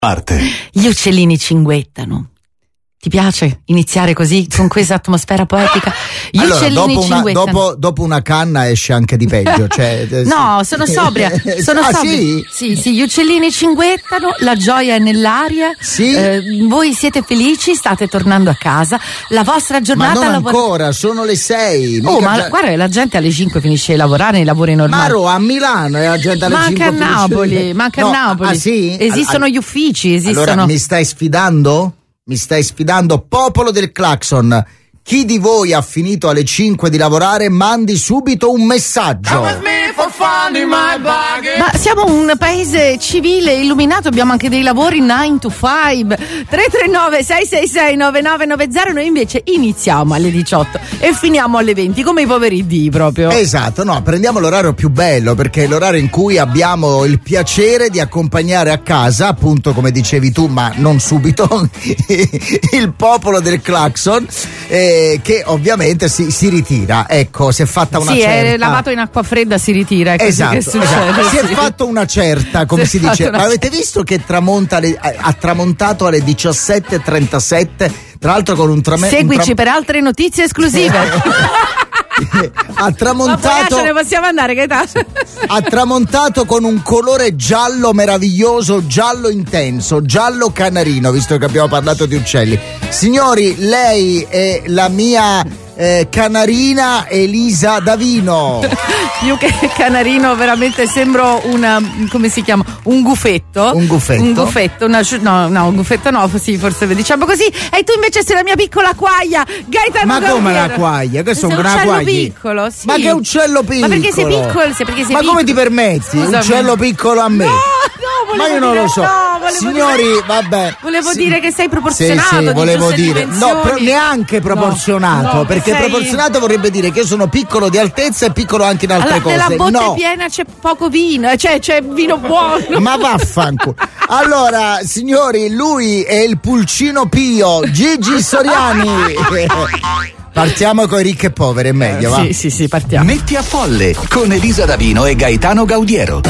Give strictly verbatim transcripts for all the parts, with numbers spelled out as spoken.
Parte. Gli uccellini cinguettano. Ti piace iniziare così, con questa atmosfera poetica? Gli allora, uccellini dopo una, cinguettano. dopo, dopo una canna esce anche di peggio. Cioè, no, sono sobria. Sono ah, sobria. Sì? sì, sì, gli uccellini cinguettano, la gioia è nell'aria. Sì. Eh, voi siete felici, state tornando a casa. La vostra giornata. Ma non lavora... ancora, sono le sei. Oh, ma già... guarda, la gente alle cinque finisce di lavorare nei lavori normali. Maro, a Milano e la gente alle manca cinque a Napoli, finisce... manca no, a Napoli. Ah, sì? Esistono all... gli uffici, esistono. Allora, mi stai sfidando? Mi stai sfidando, popolo del clacson. Chi di voi ha finito alle cinque di lavorare, mandi subito un messaggio. Ma siamo un paese civile, illuminato, abbiamo anche dei lavori nine to five. Tre tre nove sei sei sei nove nove nove zero. Noi invece iniziamo alle diciotto e finiamo alle venti, come i poveri dì proprio. Esatto, no, prendiamo l'orario più bello, perché è l'orario in cui abbiamo il piacere di accompagnare a casa, appunto come dicevi tu, ma non subito, il popolo del clacson, eh, che ovviamente si, si ritira. Ecco, si è fatta una sì, certa. Sì, è lavato in acqua fredda, si ritira. È così esatto, che succede. Esatto. Si sì. è fatto una certa, come si, si dice. Ma avete visto che tramonta alle, ha tramontato alle diciassette e trentasette? Tra l'altro con un trame... Seguici un tra... per altre notizie esclusive. ha tramontato. Ma ne possiamo andare, Gaetano? Ha tramontato con un colore giallo meraviglioso, giallo intenso, giallo canarino, visto che abbiamo parlato di uccelli. Signori, lei è la mia eh, canarina Elisa Davino. Più che canarino, veramente sembro una, come si chiama? Un gufetto. Un gufetto. Un gufetto, una, no, no, un gufetto no, sì, forse diciamo così. E tu invece sei la mia piccola quaglia, Gaetano Ma Gaudiero. come la quaglia? Che sono sei un una uccello quaglia? piccolo, sì. Ma che uccello piccolo? Ma perché sei piccolo? Sì, perché sei Ma piccolo. come ti permetti? Scusami. Uccello piccolo a me? No, no, ma io non dire, lo so. No, Signori, dire, vabbè. Volevo sì. dire che sei proporzionato. Sì, sì, volevo di dire. No, pro- neanche proporzionato. No, no, perché sei... proporzionato vorrebbe dire che io sono piccolo di altezza e piccolo anche in altre allora, cose. Nella botte no. piena c'è poco vino, cioè c'è vino buono. Ma vaffanculo. Allora, signori, lui è il pulcino Pio, Gigi Soriani. Partiamo con i ricchi e poveri, è meglio, eh, va? Sì, sì, sì, partiamo. Metti a folle con Elisa Davino e Gaetano Gaudiero.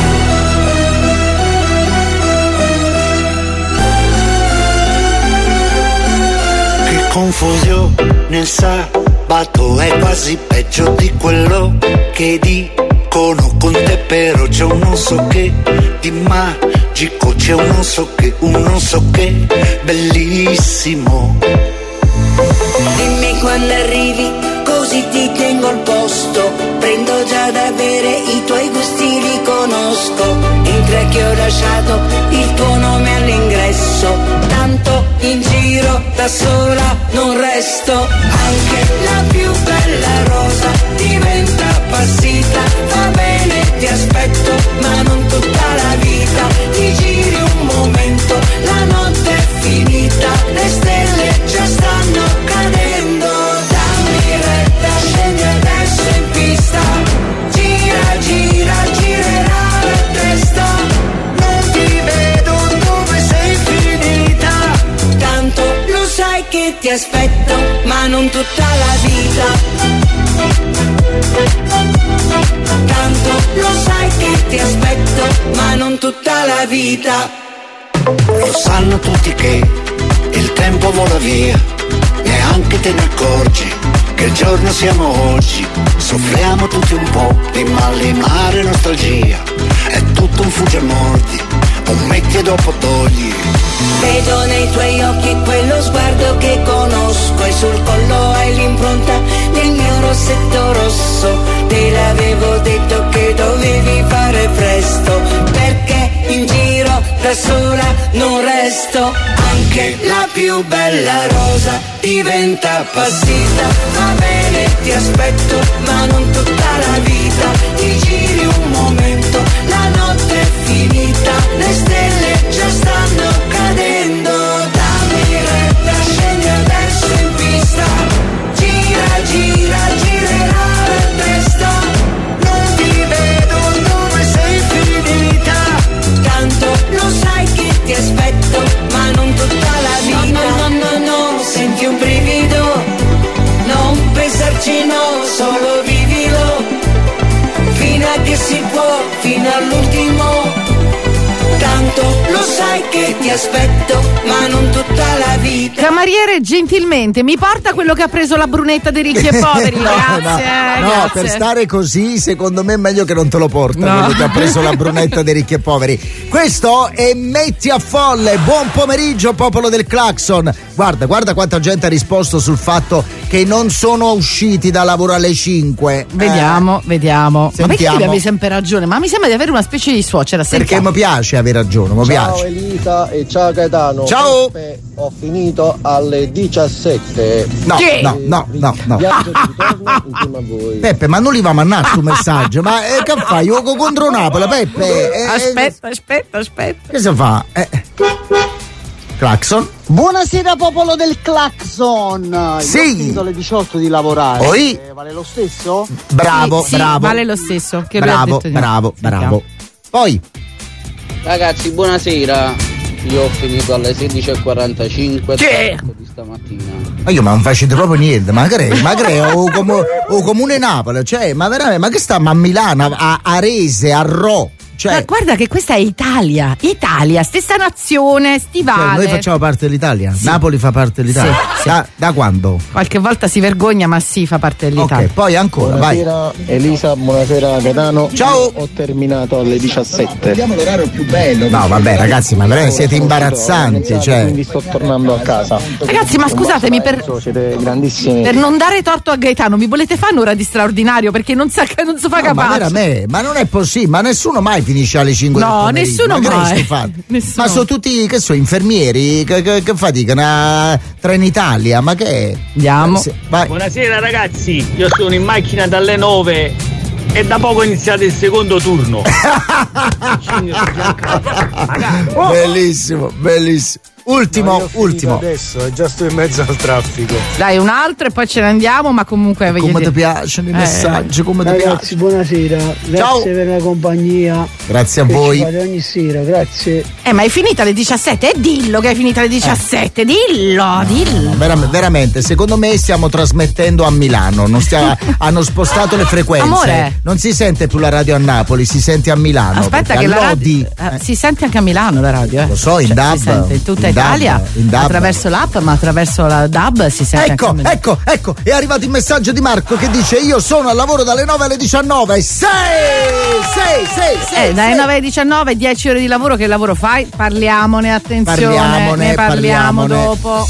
Che confusione nel sabato, è quasi peggio di quello che dicono con te, però c'è un non so che di magico, c'è un non so che, un non so che bellissimo. Dimmi quando arrivi, così ti tengo al posto. Prendo già da bere, i tuoi gusti li conosco. Entra che ho lasciato il tuo nome all'ingresso. Tanto in giro da sola non resto. Anche la più bella rosa diventa appassita. Va bene, ti aspetto, ma non tutta la vita. Ti giri un momento, la notte è finita. Le stelle già stanno cadendo. Dammi retta, scendi adesso in pista. Gira, gira, girerà la testa. Non ti vedo dove sei finita. Tanto lo sai che ti aspetto, ma non tutta la vita. Tanto lo sai che ti aspetto, ma non tutta la vita. Lo sanno tutti che il tempo vola via, neanche te ne accorgi che giorno siamo oggi. Soffriamo tutti un po' di malinare e nostalgia, è tutto un fugge e mordi, un metti e dopo togli. Vedo nei tuoi occhi quello sguardo che conosco, e sul collo hai l'impronta del mio rossetto rosso. Te l'avevo detto che dovevi fare presto, perché in giro da sola non resto. Anche la più bella rosa diventa appassita. Va bene, ti aspetto, ma non tutta la vita. Ti giri un momento, la notte è finita. Le stelle già stanno cadendo. Dammi retta, scendi adesso in pista. Gira, gira, girerà la testa. Non ti vedo dove sei finita. Tanto lo sai che ti aspetto, ma non tutta la vita. No, no, no, no, no, senti un brivido. Non pensarci, no, solo vivilo. Fino a che si può, fino all'ultimo. Tanto lo sai sai che ti aspetto, ma non tutta la vita. Cameriere, gentilmente, mi porta quello che ha preso la brunetta dei ricchi e poveri. No, grazie, no, no, grazie. per stare così, secondo me è meglio che non te lo porta, No. quello che ha preso la brunetta dei ricchi e poveri. Questo è Metti a Folle. Buon pomeriggio, popolo del Clacson. Guarda, guarda quanta gente ha risposto sul fatto che non sono usciti da lavoro alle cinque. Vediamo, Eh, vediamo. Ma perché sentiamo. devi avere sempre ragione? Ma mi sembra di avere una specie di suocera. Perché Sentiamo. mi piace avere ragione, mi Ciao piace. Elisa e ciao Gaetano. Ciao. Peppe, ho finito alle diciassette. No, Che? no, no, no, no. Viaggio di ritorno insieme a voi. Peppe, ma non li va a mannare sto messaggio. Ma eh, che fai? Gioco contro Napoli, Peppe. Eh, Aspetta, aspetta, aspetta. Che si fa? Eh. Clacson? Buonasera popolo del Clacson. Sì. Io ho finito alle diciotto di lavorare. Oi. Eh, vale lo stesso? Bravo, Sì, sì, bravo. vale lo stesso. Che lui ha bravo, detto di no. bravo, Sentiamo. bravo. Poi, Ragazzi, buonasera. Io ho finito alle sedici e quarantacinque Che? di stamattina. ma io ma non facete proprio niente, ma che ma che o, comu- o comune Napoli, cioè, ma veramente, ma che sta ma a Milano, a Arese, a Ro, cioè, Ma guarda che questa è Italia. Italia, stessa nazione, stivale. cioè, noi facciamo parte dell'Italia, Napoli fa parte dell'Italia. Sì, sì. Da, da quando? Qualche volta si vergogna, ma sì, fa parte dell'Italia. Ok, poi ancora, vai. Buonasera Elisa, buonasera Gaetano. Ciao. Ho terminato alle diciassette. Vediamo l'orario più bello. No, vabbè, ragazzi, ma veramente siete imbarazzanti, cioè. Quindi sto tornando a casa. Ragazzi, ma scusatemi, per, Siete grandissimi. per non dare torto a Gaetano, mi volete fare un'ora di straordinario? Perché non sa che non si fa No, ma capace. veramente, ma non è possibile, ma nessuno mai finisce alle cinque No, del pomeriggio. nessuno Ma che mai. sto fatto? Nessuno. Ma sono tutti, che so, infermieri che, che, che faticano a Trenitalia, ma che è? Andiamo. Sì, vai. Buonasera ragazzi, io sono in macchina dalle nove e da poco è iniziato il secondo turno. Bellissimo, bellissimo. Ultimo, ultimo. Adesso e già sto in mezzo al traffico. Dai, un altro e poi ce ne andiamo, ma comunque voglio Come ti dire- piacciono i Eh. messaggi, come ti Ragazzi, piacciono. buonasera. Grazie Ciao. per la compagnia. Grazie a che voi. ci fate ogni sera, grazie. Eh, ma è finita alle diciassette? E dillo che è finita alle diciassette, dillo, dillo. Vera- veramente, secondo me stiamo trasmettendo a Milano, non stia- hanno spostato le frequenze. Amore. Non si sente più la radio a Napoli, si sente a Milano. Aspetta perché che la all'Odi- radio, eh, si sente anche a Milano la radio, eh. Lo so, in Cioè, D A B, si sente in tutta in D A B, Italia, in D A B. attraverso l'app, ma attraverso la D A B si sente Ecco, anche a Milano. ecco, ecco, è arrivato il messaggio di Marco che dice: io sono al lavoro dalle nove alle diciannove. Sei, sei, sei, sei. Eh, dalle nove alle diciannove, dieci ore di lavoro, che lavoro fai? Parliamone, attenzione, Parliamone, ne parliamo parliamone. dopo.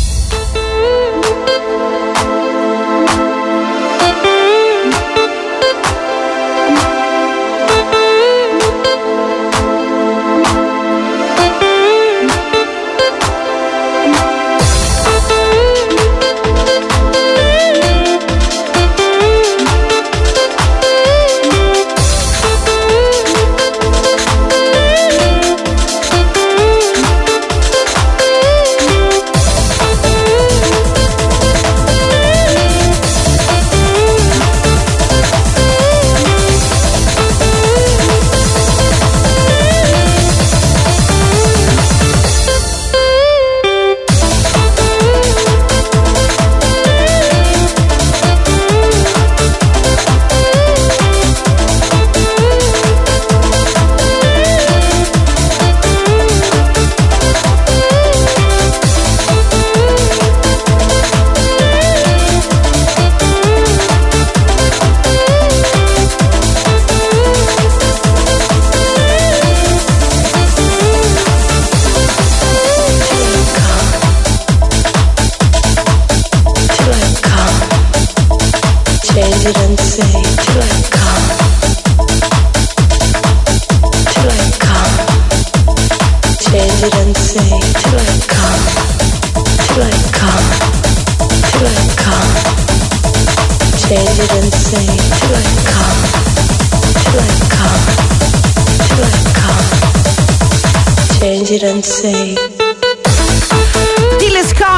Change it and say till I come, till I come. Change it and say till I come, till I come, till I come. Change it and say till I come, till I come, till I come. Change it and say. Till is come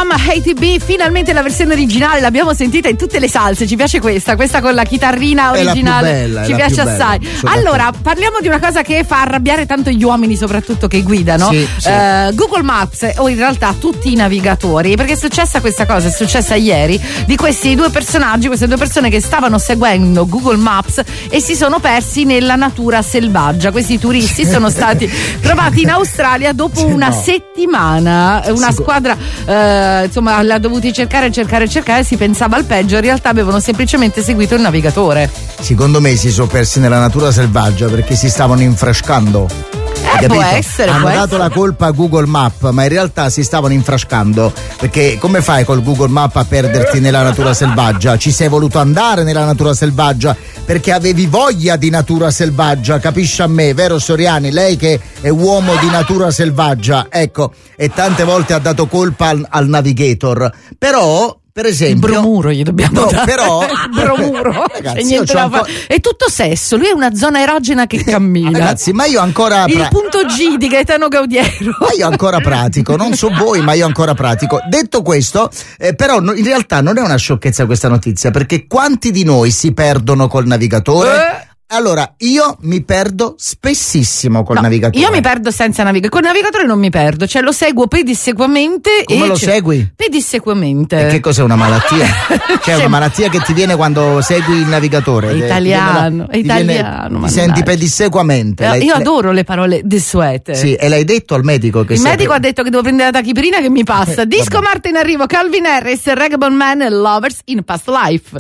Mama Hate B, finalmente la versione originale, l'abbiamo sentita in tutte le salse, ci piace questa, questa con la chitarrina originale, è la più bella, ci è la piace più bella, assai. sono Allora, d'accordo. parliamo di una cosa che fa arrabbiare tanto gli uomini, soprattutto che guidano. Sì, sì. Eh, Google Maps, o in realtà tutti i navigatori, perché è successa questa cosa, è successa ieri, di questi due personaggi, queste due persone che stavano seguendo Google Maps e si sono persi nella natura selvaggia. Questi turisti sono stati trovati in Australia dopo Sì, una no. settimana. Una Sì, squadra eh, insomma l'ha dovuti cercare, cercare, cercare. Si pensava al peggio, in realtà avevano semplicemente seguito il navigatore. Secondo me si sono persi nella natura selvaggia perché si stavano infrascando. Hai Eh, può capito? essere, Hanno può dato essere. la colpa a Google Map, ma in realtà si stavano infrascando. Perché come fai col Google Map a perderti nella natura selvaggia? Ci sei voluto andare nella natura selvaggia perché avevi voglia di natura selvaggia, capisci a me, vero Soriani? Lei che è uomo di natura selvaggia, ecco, e tante volte ha dato colpa al, al navigator. Però, per Il esempio, bromuro gli dobbiamo No, dare. però- Il bromuro. Ragazzi, C'è io niente c'ho da ancora- fare. È tutto sesso, lui è una zona erogena che cammina. Ragazzi, ma io ancora Il pra- punto G di Gaetano Gaudiero. Ma io ancora pratico, non so voi, ma io ancora pratico. Detto questo, eh, però no- in realtà non è una sciocchezza questa notizia, perché quanti di noi si perdono col navigatore? Eh. Allora, io mi perdo spessissimo col No, navigatore. io mi perdo senza navigatore. Con il navigatore non mi perdo, cioè lo seguo pedissequamente. Come e lo c'è- segui? Pedissequamente. E che cos'è una malattia? C'è Sì. una malattia che ti viene quando segui il navigatore. È Ti viene la- italiano, è ti viene- italiano, Ti mannaggia. senti pedissequamente. Eh, L'hai- Io l'hai- adoro le parole desuete. Sì, e l'hai detto al medico che Il sei- medico ha detto che devo prendere la tachipirina che mi passa. Eh, Disco vabbè. Marte in arrivo, Calvin Harris, Ragabon Man e Lovers in Past Life.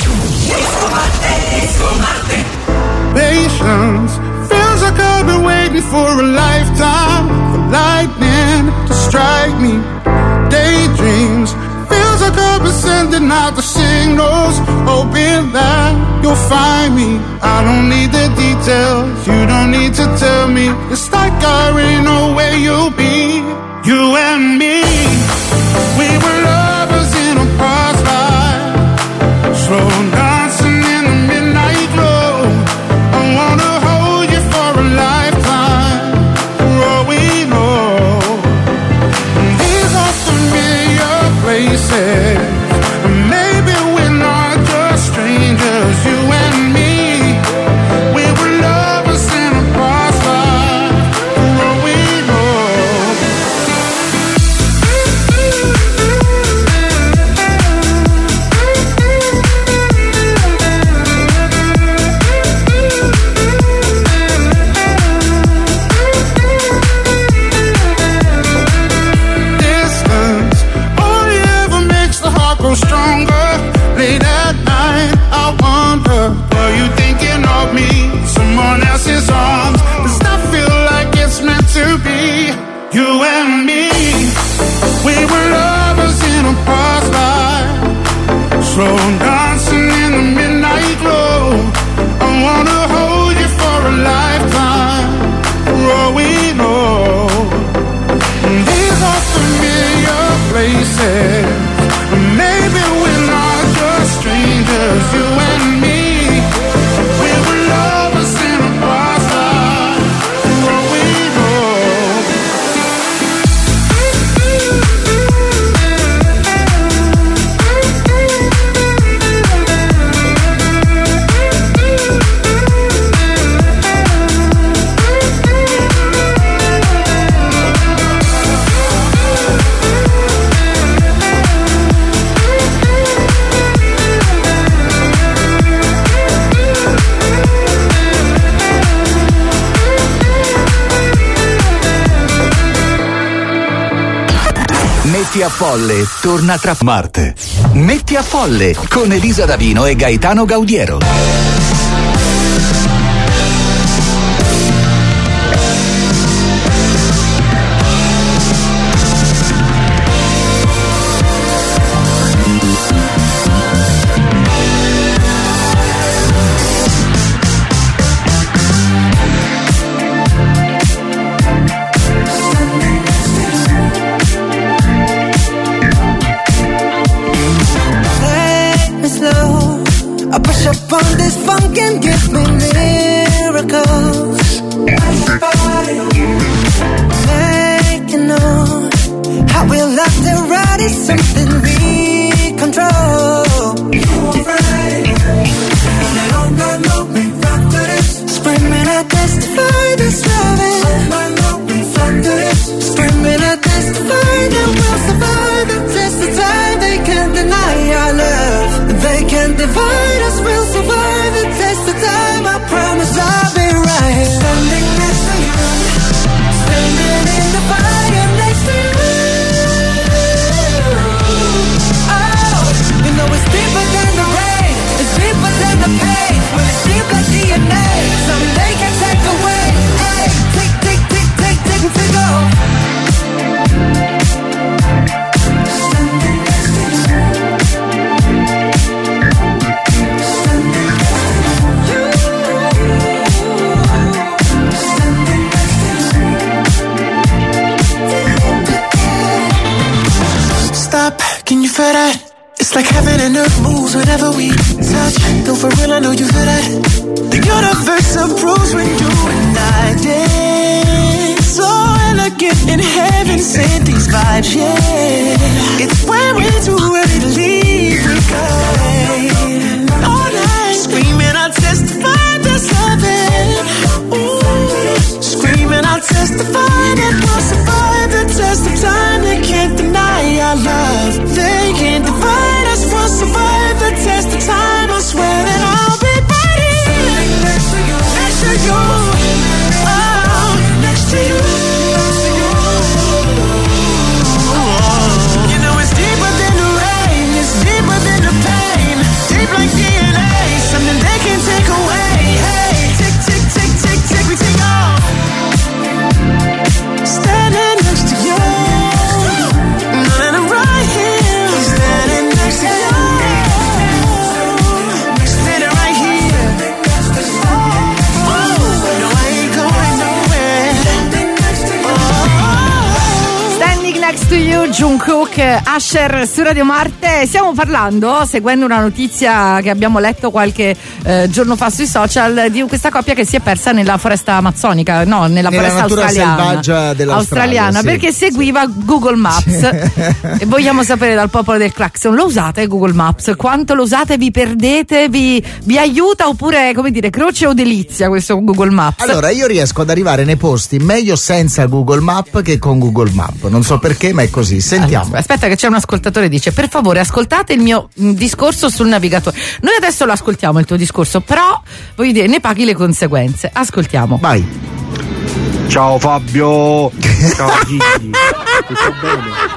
Patience feels like I've been waiting for a lifetime for lightning to strike me. Daydreams feels like I've been sending out the signals, hoping that you'll find me. I don't need the details, you don't need to tell me. It's like I already know where you'll be. You and me, we were lovers in a past life, slow dancing in the midnight glow. I wanna hold you for a lifetime, for all we know. These are familiar places, maybe we're not just strangers. You and me, we were lovers in a past life, for all we know. Distance only ever makes the heart grow stronger. Late at night, I wonder, were you thinking of me? Someone else's arms. Does that feel like it's meant to be? You and me, we were lovers in a past life, slow dancing in the midnight glow. I wanna hold you for a lifetime, for all we know. These are familiar places, maybe we're not just strangers. You and me, we were lovers in a past life, for all we know. Metti a Folle torna tra Marte. Metti a Folle con Elisa Davino e Gaetano Gaudiero. Take me slow. I push up on this funk and give me miracles. Make you know how we love to ride is something divide us, we'll survive the test of time. I promise I'll be right here. Standing next to you, standing in the fire next to you. Oh, you know it's deeper than the rain, it's deeper than the pain. When it's deep like D N A, something they can take away. Hey, take, take, take, take, take, take off. Stop, can you feel that? It's like heaven and earth moves whenever we touch. Though for real, I know you feel that. The universe approves when you and I dance. So elegant in heaven, send these vibes, yeah. It's when we're too ready to leave, we go all night, screaming, I'll testify there's heaven. Ooh, screaming, I'll testify that we'll survive the test of time. They can't deny our love. They can't divide us. We'll survive the test of time. I swear that I'll be right here next to you, next to you, oh, next to you. You know it's deeper than the rain, it's deeper than the pain, deep like D N A, something they can take away. Hey, tick, tick, tick, tick, tick, we take off. Standing next to you, and I'm right here. Standing next to you, standing right here. Oh, no, I ain't going nowhere. Oh. Standing Next to You, Jungkook, Usher su Radio Marte. Stiamo parlando, seguendo una notizia che abbiamo letto qualche eh, giorno fa sui social, di questa coppia che si è persa nella foresta amazzonica, no, nella, nella foresta natura australiana, selvaggia dell'Australia, australiana, sì. perché seguiva Google Maps. E vogliamo sapere dal popolo del Claxon: lo usate Google Maps? Quanto lo usate? Vi perdete? Vi, vi aiuta oppure, come dire, croce o delizia questo Google Maps? Allora, io riesco ad arrivare nei posti meglio senza Google Map che con Google Map. Non so perché, ma è così. Sentiamo. Allora, aspetta che c'è un ascoltatore, dice: per favore ascoltate il mio mh, discorso sul navigatore. Noi adesso lo ascoltiamo il tuo discorso, però voglio dire, ne paghi le conseguenze. Ascoltiamo. Vai. Ciao Fabio. Ciao Gigi. Tutto bene?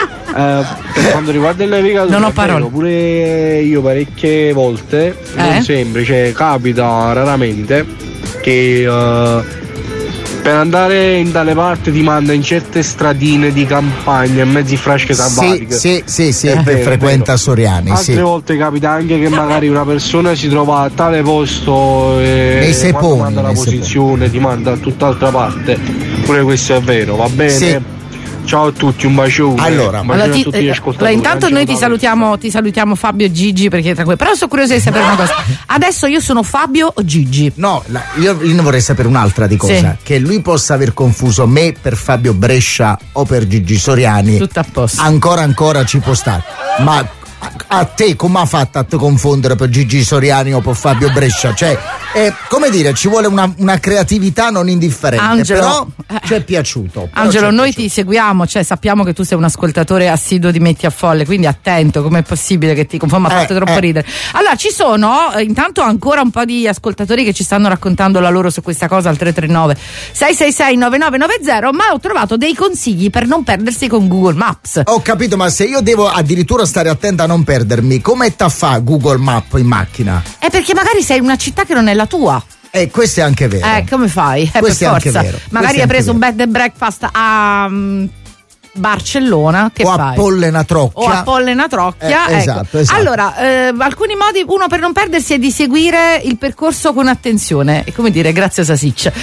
Eh, per quanto riguarda il navigatore, non ho parole. Pure io parecchie volte, eh? non sempre, cioè capita raramente che uh, per andare in tale parte ti manda in certe stradine di campagna, in mezzi frasche selvatiche. Sì, sì, sì, sì, È vero, frequenta è vero. Soriani. Altre sì. volte capita anche che magari una persona si trova a tale posto e Nei quando seponi, manda la nei posizione ti manda a tutt'altra parte. Pure questo è vero, va bene? Sì. Ciao a tutti, un bacione. Allora, un bacione Allora, ti- a tutti gli eh, ascoltatori. allora, intanto noi ti salutiamo, ti salutiamo Fabio e Gigi, perché tra cui. Però sono curiosa di sapere una cosa. Adesso io sono Fabio o Gigi? No, la, io, io ne vorrei sapere un'altra di cosa. Sì. Che lui possa aver confuso me per Fabio Brescia o per Gigi Soriani. Tutto a posto. Ancora ancora ci può stare. Ma a, a te come ha fatto a te confondere per Gigi Soriani o per Fabio Brescia? Cioè, eh, come dire, ci vuole una, una creatività non indifferente. Angelo, però ci è piaciuto. però Angelo, ci è noi piaciuto. ti seguiamo, cioè sappiamo che tu sei un ascoltatore assiduo di Metti a Folle, quindi attento, com'è possibile che ti confonda, mi ha fatto Eh, troppo eh. ridere. Allora, ci sono eh, intanto ancora un po' di ascoltatori che ci stanno raccontando la loro su questa cosa al tre tre nove sei sei sei nove nove nove zero, ma ho trovato dei consigli per non perdersi con Google Maps. Ho capito, ma se io devo addirittura stare attenta a non perdermi, come ta fa Google Map in macchina? È perché magari sei in una città che non è la tua. Eh, questo è anche vero. Eh, come fai? Eh, Questo è per anche forza. vero. Magari Questo è hai preso anche un bed and breakfast a um, Barcellona, che o fai? a Pollena Trocchia. O a Pollena Trocchia. Eh, ecco. esatto, esatto. Allora, eh, alcuni modi, uno per non perdersi è di seguire il percorso con attenzione, e come dire, grazie a Sasic.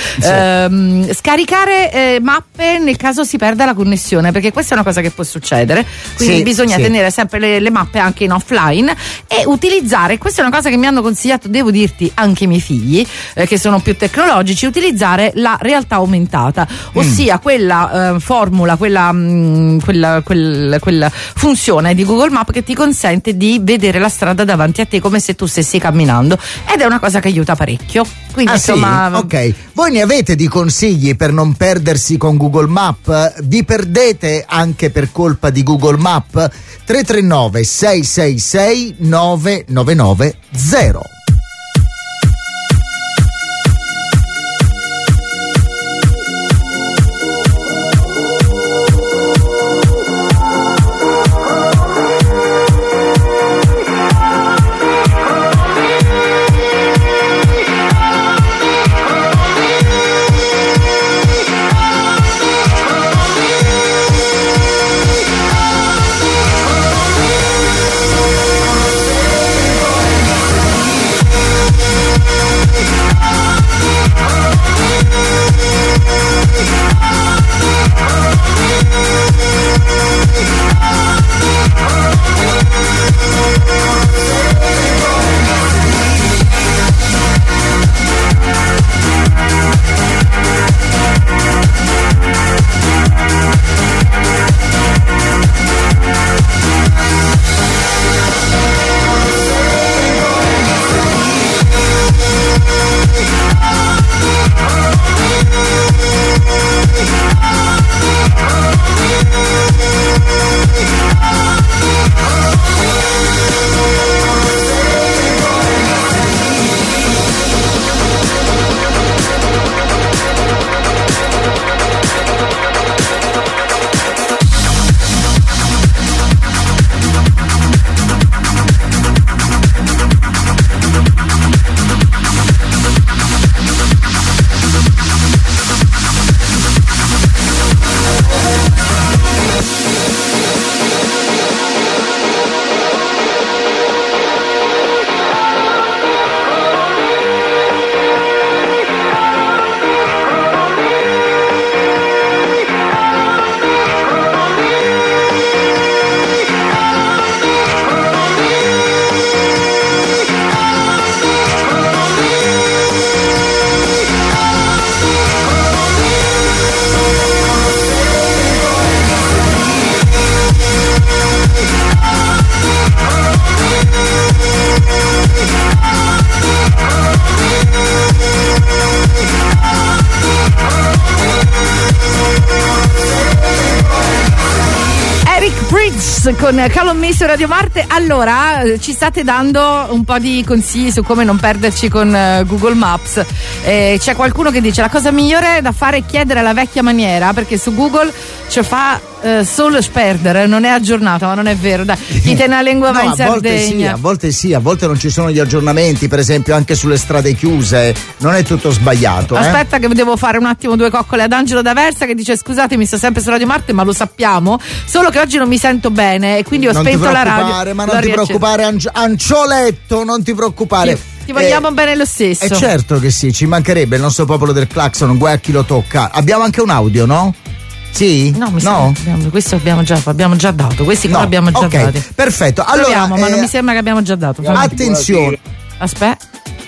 Ehm, scaricare eh, mappe nel caso si perda la connessione, perché questa è una cosa che può succedere, quindi Sì, bisogna sì. tenere sempre le, le mappe anche in offline e utilizzare, questa è una cosa che mi hanno consigliato, devo dirti, anche i miei figli, eh, che sono più tecnologici, utilizzare la realtà aumentata, ossia quella eh, formula, quella mh, mh, quella, quella, quella funzione di Google Maps che ti consente di vedere la strada davanti a te come se tu stessi camminando, ed è una cosa che aiuta parecchio. Quindi ah, insomma, sì? Ok, voi ne avete di consigli per non perdersi con Google Maps? Vi perdete anche per colpa di Google Maps? tre tre nove sei sei sei nove nove nove zero. Con Callum Me su Radio Marte. Allora, ci state dando un po' di consigli su come non perderci con uh, Google Maps. Eh, c'è qualcuno che dice la cosa migliore da fare è chiedere alla vecchia maniera, perché su Google ci fa uh, solo sperdere, non è aggiornato, ma non è vero. Dai, chi te una lingua va no, in Sardegna. A volte sì, a volte sì, a volte non ci sono gli aggiornamenti, per esempio anche sulle strade chiuse, non è tutto sbagliato. Aspetta eh? che devo fare un attimo due coccole ad Angelo D'Aversa che dice scusatemi, sto sempre su Radio Marte, ma lo sappiamo, solo che oggi non mi sento bene e quindi ho non spento la radio. Ma non ti preoccupare, Anci- Ancioletto, non ti preoccupare. Ti, ti vogliamo eh, bene lo stesso. E eh certo che sì, ci mancherebbe, il nostro popolo del clacson, guai a chi lo tocca. Abbiamo anche un audio, no? Sì? No, mi no? Abbiamo, questo abbiamo già, abbiamo già dato, questi qua no. abbiamo già okay. dati. Perfetto, allora Proviamo, eh, ma non mi sembra che abbiamo già dato. Attenzione. Aspetta.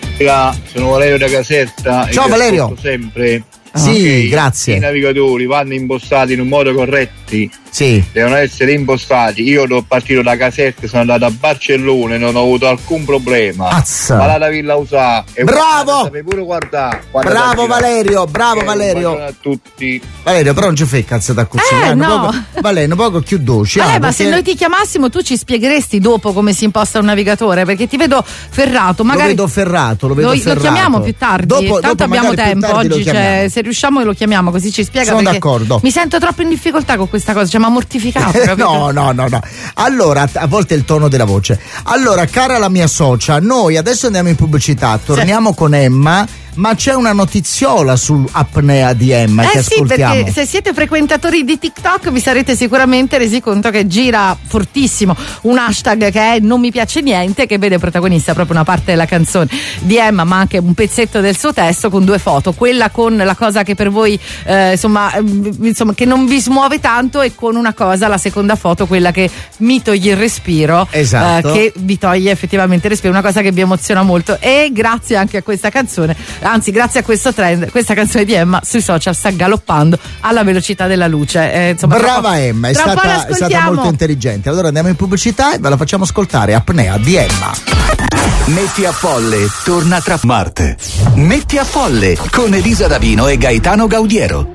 Sono Valerio da Caserta. Ciao e Valerio. Sempre. Sì, okay. Grazie. I navigatori vanno impostati in un modo corretti. Sì. Devono essere impostati. Io ero partito da Caserta, sono andato a Barcellona e non ho avuto alcun problema. Azza. Ma la Villa Usà. Bravo! Sapevi pure guardare. Bravo Valerio, bravo eh, Valerio. A tutti. Valerio, però non ci fai cazzo da cucinare. Eh, no. Poco, Valerio, poco più dolce. Eh, ah, ma perché... se noi ti chiamassimo tu ci spiegheresti dopo come si imposta un navigatore, perché ti vedo ferrato. Magari lo vedo ferrato, lo vedo lo, ferrato. Lo chiamiamo più tardi. Dopo, Tanto dopo abbiamo tempo oggi, cioè, se riusciamo lo chiamiamo così ci spiega. Sono d'accordo. Mi sento troppo in difficoltà con questa cosa, cioè mi ha mortificato. no, no, no, no. Allora, a volte è il tono della voce. Allora, cara la mia socia, noi adesso andiamo in pubblicità, torniamo sì. con Emma. Ma c'è una notiziola su apnea di Emma eh che sì, ascoltiamo. Perché se siete frequentatori di TikTok vi sarete sicuramente resi conto che gira fortissimo un hashtag che è non mi piace niente, che vede protagonista proprio una parte della canzone di Emma, ma anche un pezzetto del suo testo con due foto, quella con la cosa che per voi eh, insomma, eh, insomma che non vi smuove tanto, e con una cosa, la seconda foto, quella che mi toglie il respiro, esatto. eh, che vi toglie effettivamente il respiro, una cosa che vi emoziona molto, e grazie anche a questa canzone Anzi, grazie a questo trend, questa canzone di Emma sui social sta galoppando alla velocità della luce. Eh, insomma, Brava troppo, Emma, è stata, è stata molto intelligente. Allora andiamo in pubblicità e ve la facciamo ascoltare. Apnea di Emma. Metti a Folle torna tra Marte. Metti a Folle con Elisa Davino e Gaetano Gaudiero.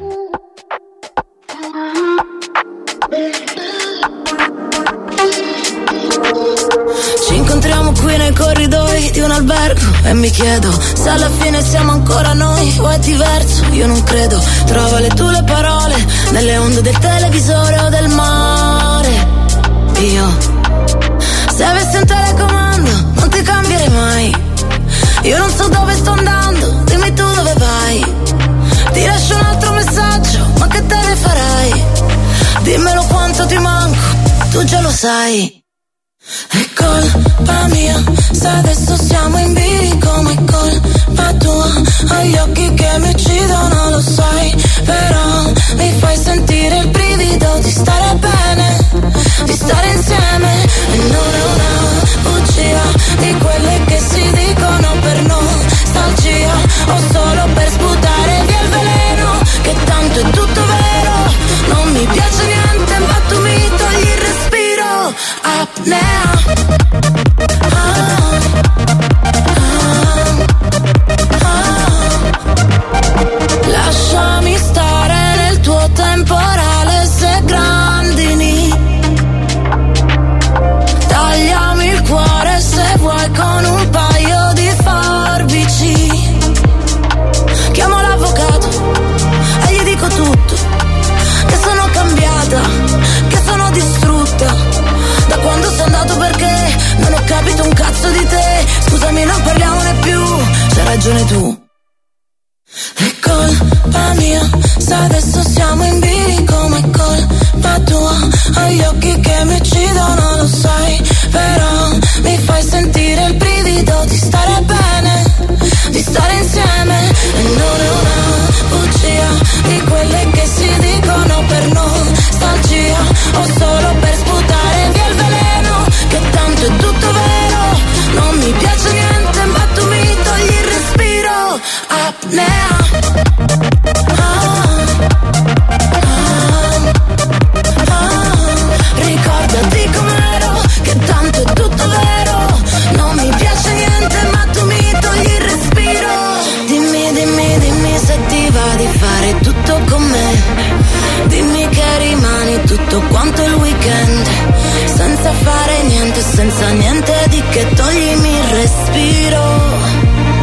Ci incontriamo qui nei corridoi di un albergo e mi chiedo se alla fine siamo ancora noi o è diverso. Io non credo, trova le tue parole nelle onde del televisore o del mare. Io, se avessi un telecomando non ti cambierei mai. Io non so dove sto andando, dimmi tu dove vai. Ti lascio un altro messaggio, ma che te ne farai? Dimmelo quanto ti manco, tu già lo sai. È colpa mia, se adesso siamo in bilico, ma è colpa tua. Ho gli occhi che mi uccidono, lo sai. Però mi fai sentire il brivido di stare bene, di stare insieme. E non è una bugia di quelle che si dicono per nostalgia, o solo per sputare via il veleno, che tanto è tutto vero. Non mi piace niente, ma tu mi togli il respiro. Apnea. Ah, ah, ah. Lasciami stare nel tuo temporale se grandini. Tagliami il cuore se vuoi con un paio di forbici. Chiamo l'avvocato e gli dico tutto, che sono cambiata, che sono distrutta da quando sei andato, perché non ho capito un cazzo di te. Scusami, non parliamone più, c'hai ragione tu. È colpa mia, se adesso siamo in bilico, ma è colpa tua. Ho gli occhi che mi uccidono, lo sai. Però mi fai sentire il brivido di stare bene, di stare insieme. E non è una bugia di quelle che si dicono per nostalgia, o solo per sputare via il veleno, che tanto è tutto vero. Non mi piace niente, ma tu mi togli il respiro. Apnea. Ah, ah, ah. Ricordati com'ero, che tanto è tutto vero. Non mi piace niente, ma tu mi togli il respiro. Dimmi, dimmi, dimmi se ti va di fare tutto con me. Dimmi che rimani tutto quanto il weekend, senza fare niente, senza niente di che toglimi il respiro.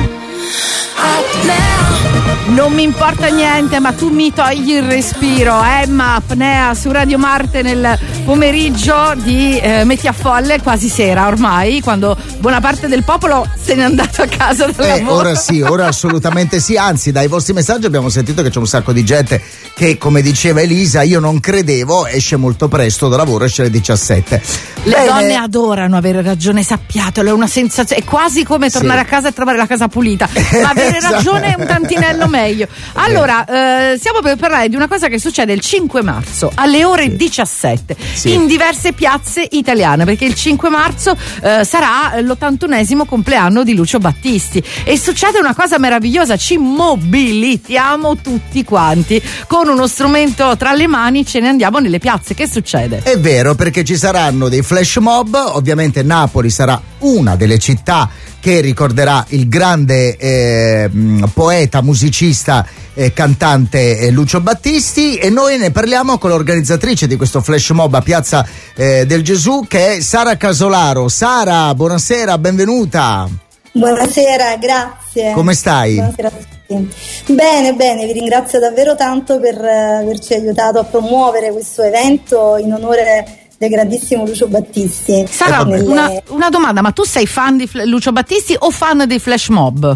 Apnea. Non mi importa niente, ma tu mi togli il respiro. Emma, Apnea su Radio Marte nel pomeriggio di eh, Metti a Folle, quasi sera ormai, quando buona parte del popolo se n'è andato a casa dal eh, lavoro. Ora sì, ora assolutamente sì. Anzi, dai vostri messaggi abbiamo sentito che c'è un sacco di gente che, come diceva Elisa, io non credevo, esce molto presto da lavoro, esce alle diciassette. Le Bene. donne adorano avere ragione, sappiatelo, è una sensazione, è quasi come tornare Sì. a casa e trovare la casa pulita, ma avere Esatto. ragione è un tantinello meglio. Allora, eh, stiamo per parlare di una cosa che succede il cinque marzo alle ore diciassette Sì. in diverse piazze italiane, perché il cinque marzo eh, sarà l'ottantunesimo compleanno di Lucio Battisti e succede una cosa meravigliosa, ci mobilitiamo tutti quanti con uno strumento tra le mani, ce ne andiamo nelle piazze. Che succede? È vero, perché ci saranno dei flash mob, ovviamente Napoli sarà una delle città che ricorderà il grande eh, poeta, musicista, eh, cantante eh, Lucio Battisti, e noi ne parliamo con l'organizzatrice di questo flash mob a Piazza eh, del Gesù, che è Sara Casolaro. Sara, buonasera, benvenuta. Buonasera, grazie. Come stai? Buonasera a tutti. Bene, bene, vi ringrazio davvero tanto per eh, averci aiutato a promuovere questo evento in onore del grandissimo Lucio Battisti. Sara, Nelle... una, una domanda, ma tu sei fan di Fl- Lucio Battisti o fan dei flash mob?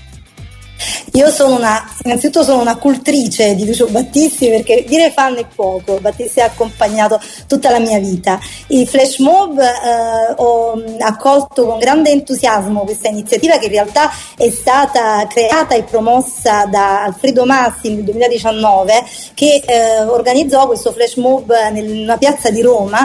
Io sono una, innanzitutto sono una cultrice di Lucio Battisti, perché dire fan è poco. Battisti ha accompagnato tutta la mia vita. I flash mob eh, ho accolto con grande entusiasmo questa iniziativa, che in realtà è stata creata e promossa da Alfredo Massi nel duemiladiciannove, che eh, organizzò questo flash mob in una piazza di Roma.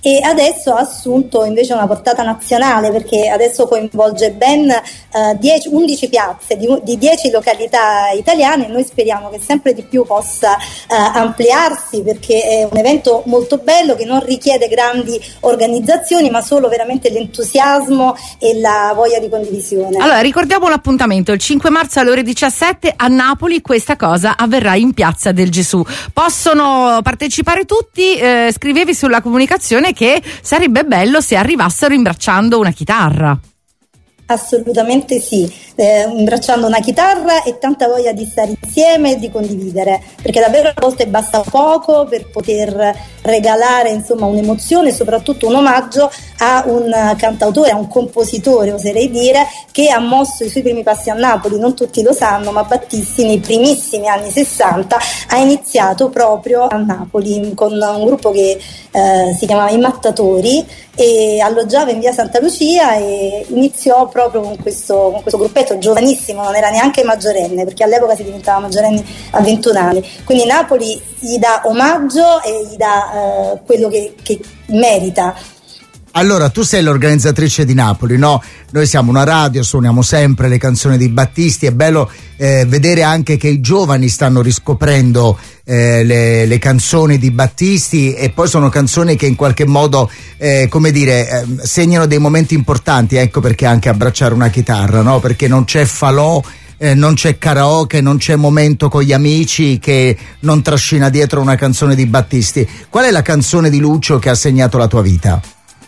e adesso ha assunto invece una portata nazionale, perché adesso coinvolge ben uh, dieci, undici piazze di, di dieci località italiane, e noi speriamo che sempre di più possa uh, ampliarsi, perché è un evento molto bello che non richiede grandi organizzazioni, ma solo veramente l'entusiasmo e la voglia di condivisione. Allora, ricordiamo l'appuntamento il cinque marzo alle ore diciassette a Napoli. Questa cosa avverrà in Piazza del Gesù. Possono partecipare tutti, eh, scrivevi sulla comunicazione che sarebbe bello se arrivassero imbracciando una chitarra. Assolutamente sì, eh, imbracciando una chitarra e tanta voglia di stare insieme e di condividere, perché davvero a volte basta poco per poter regalare insomma un'emozione e soprattutto un omaggio a un cantautore, a un compositore, oserei dire, che ha mosso i suoi primi passi a Napoli. Non tutti lo sanno, ma Battisti nei primissimi anni sessanta ha iniziato proprio a Napoli con un gruppo che eh, si chiamava I Mattatori, e alloggiava in via Santa Lucia, e iniziò proprio con questo, con questo gruppetto giovanissimo, non era neanche maggiorenne, perché all'epoca si diventava maggiorenni a ventuno anni. Quindi Napoli gli dà omaggio e gli dà eh, quello che, che merita. Allora, tu sei l'organizzatrice di Napoli, no? Noi siamo una radio, suoniamo sempre le canzoni di Battisti, è bello eh, vedere anche che i giovani stanno riscoprendo eh, le, le canzoni di Battisti, e poi sono canzoni che in qualche modo, eh, come dire, eh, segnano dei momenti importanti. Ecco perché anche abbracciare una chitarra, no? Perché non c'è falò, eh, non c'è karaoke, non c'è momento con gli amici che non trascina dietro una canzone di Battisti. Qual è la canzone di Lucio che ha segnato la tua vita?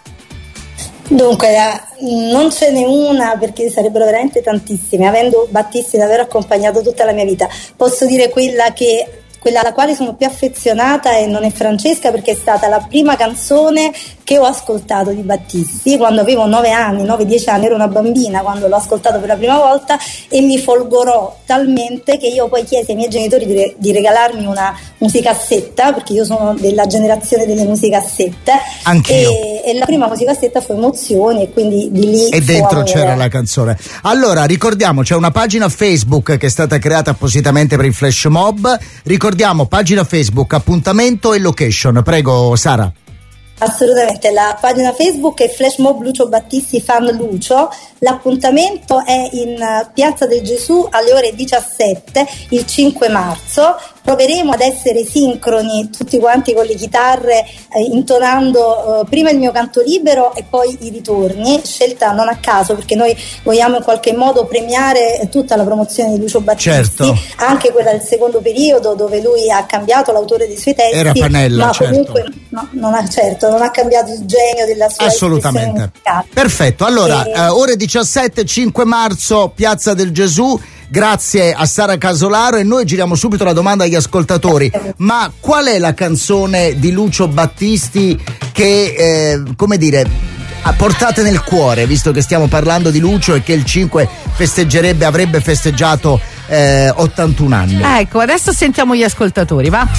Dunque, non ce n'è una, perché sarebbero veramente tantissime, avendo Battisti davvero accompagnato tutta la mia vita. Posso dire quella che quella alla quale sono più affezionata, e non è Francesca, perché è stata la prima canzone che ho ascoltato di Battisti quando avevo nove anni, nove dieci anni, ero una bambina quando l'ho ascoltato per la prima volta, e mi folgorò talmente che io poi chiesi ai miei genitori di, re- di regalarmi una musicassetta, perché io sono della generazione delle musicassette. Anch'io. E, e la prima musicassetta fu Emozioni, e quindi di lì e dentro c'era la canzone. Allora, ricordiamo, c'è una pagina Facebook che è stata creata appositamente per il flash mob. Ricordiamo, pagina Facebook, appuntamento e location. Prego, Sara. Assolutamente, la pagina Facebook è Flash Mob Lucio Battisti Fan Lucio. L'appuntamento è in Piazza del Gesù alle ore diciassette il cinque marzo. Proveremo ad essere sincroni tutti quanti con le chitarre, eh, intonando eh, prima il mio canto libero e poi i ritorni, scelta non a caso, perché noi vogliamo in qualche modo premiare tutta la promozione di Lucio Battisti, certo, anche quella del secondo periodo, dove lui ha cambiato l'autore dei suoi testi. Era Panella, ma certo. comunque no, non ha, certo, non ha cambiato il genio della sua assolutamente. Perfetto, allora e... eh, ore diciassette, cinque marzo, Piazza del Gesù. Grazie a Sara Casolaro, e noi giriamo subito la domanda agli ascoltatori: ma qual è la canzone di Lucio Battisti che, eh, come dire, portate nel cuore, visto che stiamo parlando di Lucio e che il cinque festeggerebbe, avrebbe festeggiato eh, ottantuno anni? Ecco, adesso sentiamo gli ascoltatori, va?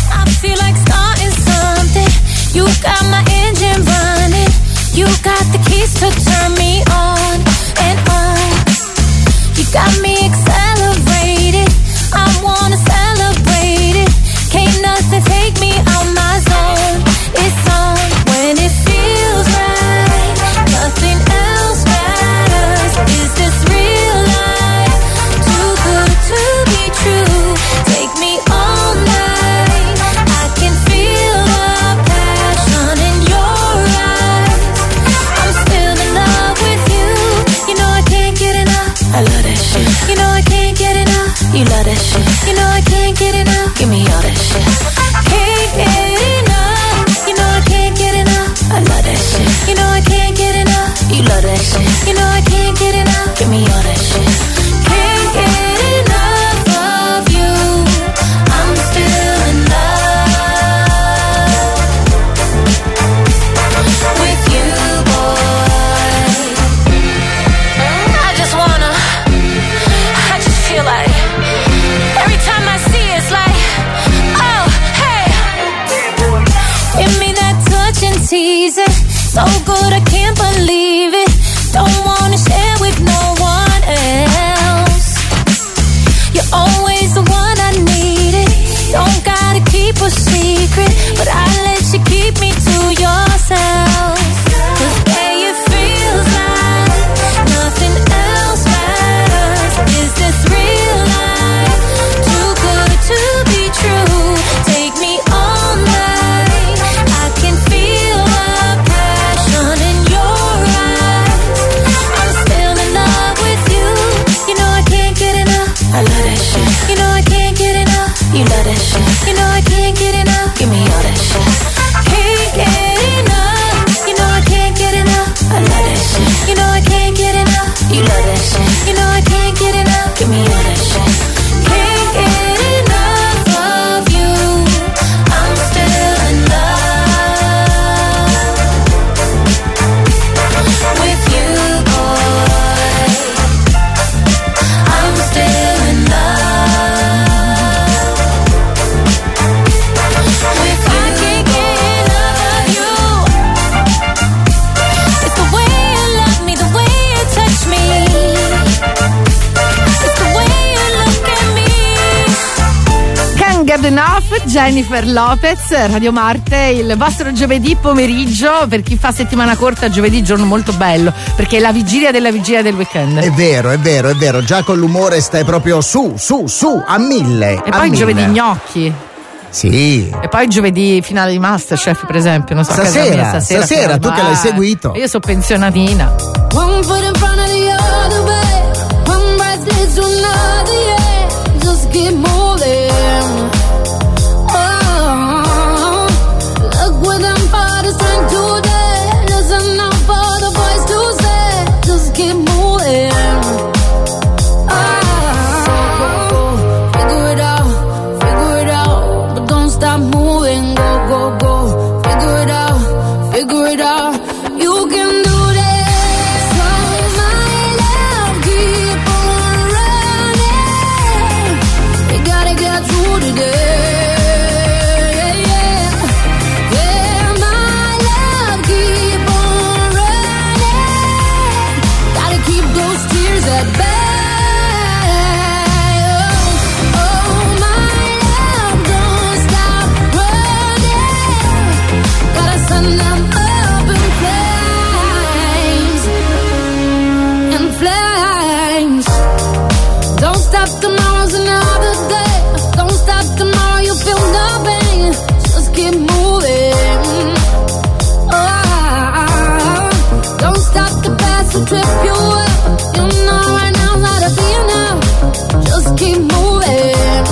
You got me accelerated, I wanna celebrate it. Can't nothing take me out my zone. It's on when it feels right, nothing else matters. Is this real life? Too good to be true. Take me all night, I can feel the passion in your eyes. I'm still in love with you, you know I can't get enough. I love that shit. You know I can't get enough. You love that shit. You know I can't get enough. Give me all that shit. Can't get enough. You know I can't get enough. I love that shit. You know I can't get enough. You love that shit. You know I can't get enough. Give me all that shit. Can't get enough of you. I'm still in love with you, boy. I just wanna. I just feel like every time I see it, it's like, oh, hey. Give me that touch and tease it. So good, I can't believe it. Don't wanna share with no one else. You're always the one I needed. Don't gotta keep a secret, but I let you keep me to yourself. Good Enough, Jennifer Lopez, Radio Marte, il vostro giovedì pomeriggio, per chi fa settimana corta, giovedì giorno molto bello, perché è la vigilia della vigilia del weekend. È vero, è vero, è vero, già con l'umore stai proprio su, su, su, a mille. E a poi mille. giovedì gnocchi. Sì. E poi giovedì finale di Masterchef, per esempio, non so, Stasera, a casa mia, stasera, stasera, tu che l'hai seguito. Io sono pensionatina. One foot in front of the other way, one breath leads to another, yeah. Just keep moving. Oh, look what I'm for the strength today. There's enough for the voice to say. Just keep moving. Oh, figure it out, figure it out, but don't stop moving. Go, go, go. Figure it out, figure it out. You can do this. So my love, keep on running. You gotta get through today. Yeah, yeah, my love, keep on running. Gotta keep those tears at bay. Oh, oh, my love, don't stop running. Gotta send them up in flames, in flames. Don't stop, tomorrow's another day. Don't stop, tomorrow you feel nothing. Just keep moving. Oh, don't stop, the past will trip you up. You know right now how to be enough. Just keep moving.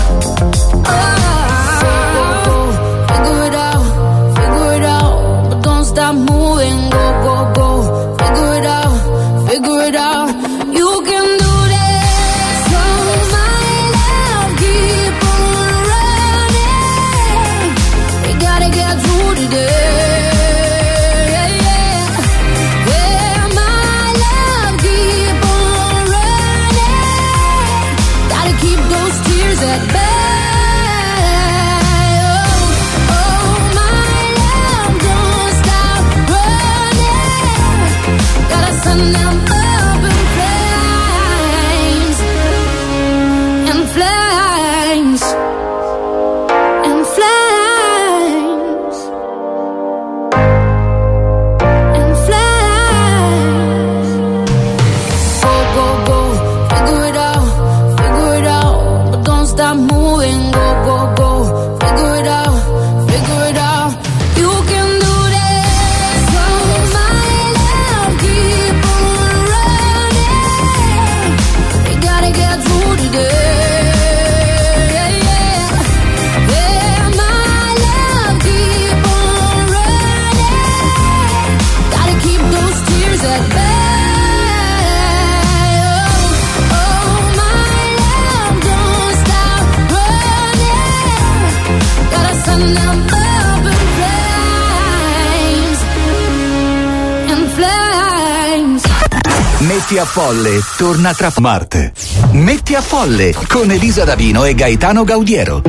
Oh, figure it out, figure it out, but don't stop moving. Go, go, go. Figure it out, figure it out. You can do this. So my love, keep on running. You gotta get through today. Yeah, yeah, yeah, my love, keep on running. Gotta keep those tears at bay. Oh, oh, my love, don't stop running. Gotta send them up in flames, in flames, in flames, in flames. Go, go, go, figure it out, figure it out, but don't stop moving. Go, go, go, figure it out, figure it out. You can do this. So my love, keep on running. You gotta get through today. Yeah, yeah, yeah, my love, keep on running. Gotta keep those tears at bay. Oh, oh, my love, don't stop running. Gotta send them up in flames, in flames. Metti a Folle torna tra Marte. Metti a Folle con Elisa Davino e Gaetano Gaudiero.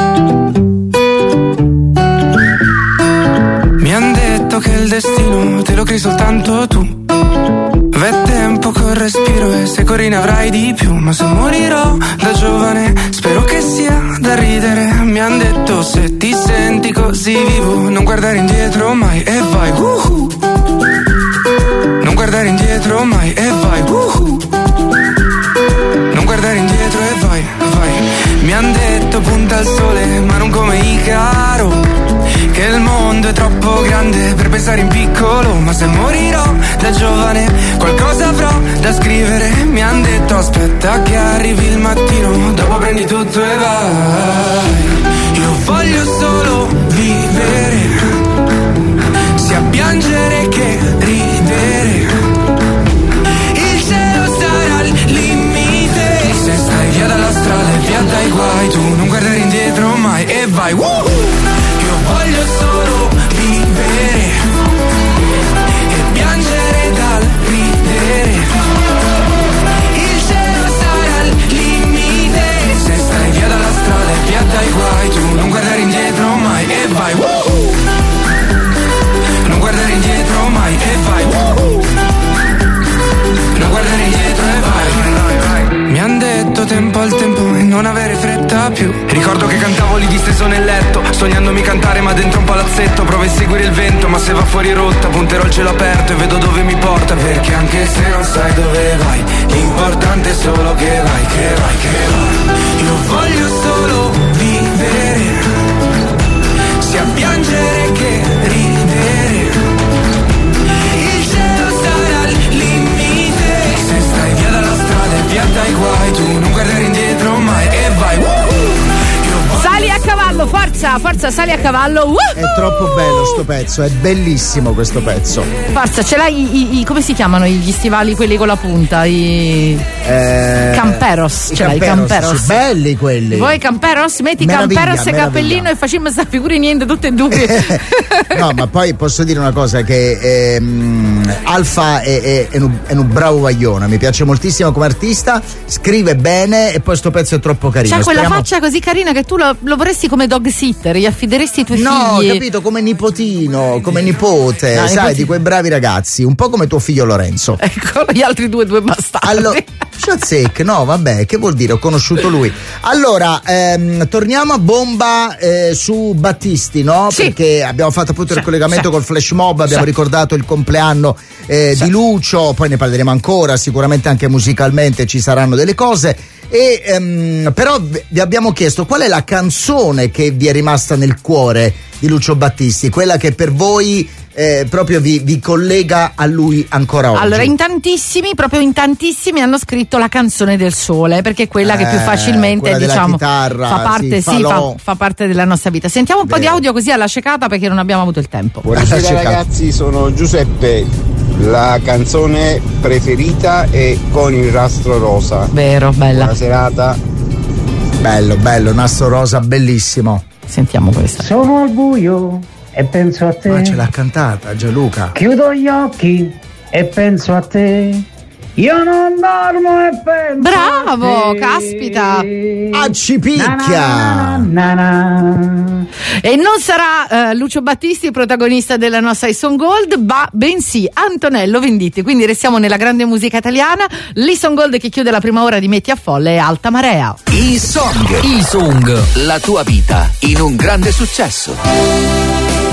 Mi han detto che il destino te lo crei soltanto tu. V'è tempo col respiro e se corri ne avrai di più. Ma se morirò da giovane spero che sia da ridere. Mi han detto se ti senti così vivo non guardare indietro mai e vai uhu. Non guardare indietro mai e vai uhu. Non guardare indietro e vai, vai. Mi han detto punta al sole ma non come Icaro, che il mondo è troppo grande per pensare in piccolo. Ma se morirò da giovane qualcosa avrò da scrivere. Mi han detto aspetta che arrivi il mattino, dopo prendi tutto e vai. Io voglio solo vivere, sia piangere che ridere. Il cielo sarà al limite, se stai via dalla strada e via dai guai. Tu non guardare indietro mai e vai woohoo. Io voglio solo vivere e piangere dal ridere. Il cielo sarà al limite, se stai via dalla strada e via dai guai. Tu non guardare indietro mai e vai woohoo. Non guardare indietro ma dentro un palazzetto prova a seguire il vento, ma se va fuori rotta punterò il cielo aperto e vedo dove mi porta, perché anche se non sai dove vai, l'importante è solo che vai, che vai, che vai. Io voglio solo vivere, sia piangere che ridere, il cielo sarà il limite, se stai via dalla strada e via dai guai, tu non guardare indietro mai e vai. Sali a cavallo, forza, forza, sali a cavallo. Uh-huh. È troppo bello sto pezzo, è bellissimo questo pezzo. Forza, ce l'hai i, i, come si chiamano gli stivali quelli con la punta? I eh, Camperos, i ce l'hai i Camperos. Sì, belli quelli. Voi Camperos, metti meraviglia, Camperos e cappellino e facciamo sta figure niente tutte e due. No, ma poi posso dire una cosa, che ehm, Alfa è, è, è, un, è un bravo vaglione, mi piace moltissimo come artista, scrive bene e poi sto pezzo è troppo carino. C'ha quella Speriamo... faccia così carina che tu lo, lo vorresti come dog sitter, gli affideresti i tuoi no, figli. No, capito, come nipotino, come nipote, no, sai, nipotino. Di quei bravi ragazzi, un po' come tuo figlio Lorenzo. Ecco, gli altri due, due bastardi. Allora, Sciazzec, no, vabbè, che vuol dire? Ho conosciuto lui. Allora, ehm, torniamo a bomba eh, su Battisti, no? Sì. Perché abbiamo fatto appunto sì, il collegamento sì. col flash mob, abbiamo sì. ricordato il compleanno eh, sì. di Lucio, poi ne parleremo ancora, sicuramente anche musicalmente ci saranno delle cose. E ehm, però vi abbiamo chiesto qual è la canzone che vi è rimasta nel cuore di Lucio Battisti, quella che per voi eh, proprio vi, vi collega a lui ancora oggi. Allora, in tantissimi, proprio in tantissimi hanno scritto La canzone del sole, perché è quella eh, che più facilmente, diciamo, chitarra, fa parte, sì, sì, fa, fa parte della nostra vita. Sentiamo un Vero. po' di audio così alla cecata, perché non abbiamo avuto il tempo. Buonasera ragazzi, sono Giuseppe. La canzone preferita è Con il nastro rosa. Vero, bella. Buona serata. Bello, bello, nastro rosa, bellissimo. Sentiamo questa. Sono al buio e penso a te. Ma ce l'ha cantata Gianluca. Chiudo gli occhi e penso a te. Io non dormo e penso. Bravo, a te. caspita. Ah, ci picchia. Na, na, na, na. E non sarà uh, Lucio Battisti il protagonista della nostra Ison Gold, ma bensì Antonello Venditti. Quindi restiamo nella grande musica italiana. L'Ison Gold che chiude la prima ora di Metti a Folle è Alta Marea. I-Song. I-Song. La tua vita in un grande successo.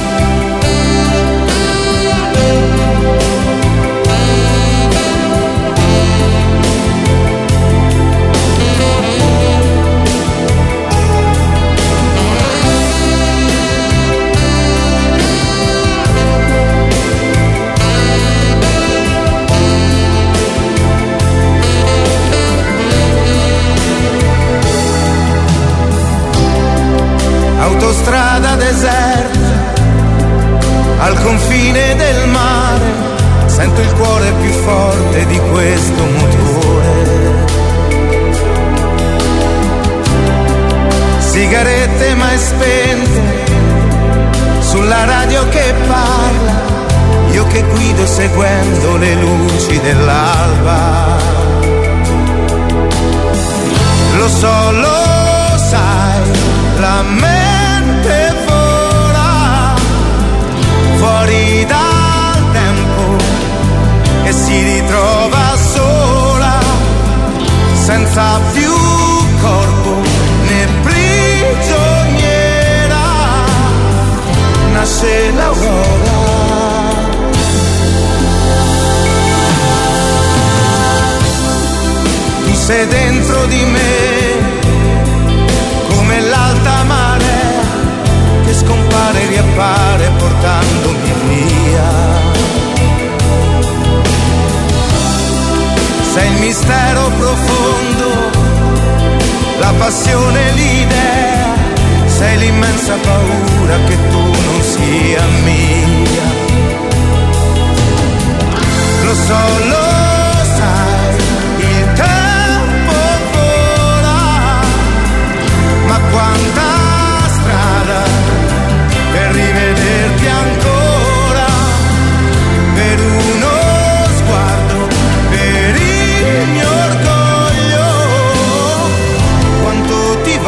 Autostrada deserta, al confine del mare, sento il cuore più forte di questo motore. Sigarette mai spente, sulla radio che parla, io che guido seguendo le luci dell'alba. Lo so, lo sai, la mente vola fuori dal tempo e si ritrova sola, senza più corpo né prigioniera. Nasce l'aurora. Tu sei dentro di me come l'alta marea che scompare e riappare portandomi via. Sei il mistero profondo, la passione, l'idea, sei l'immensa paura che tu non sia mia. Lo so, lo sai, il tempo vola, ma quanta strada per rivederti ancora, per uno sguardo, per il mio orgoglio. Quanto ti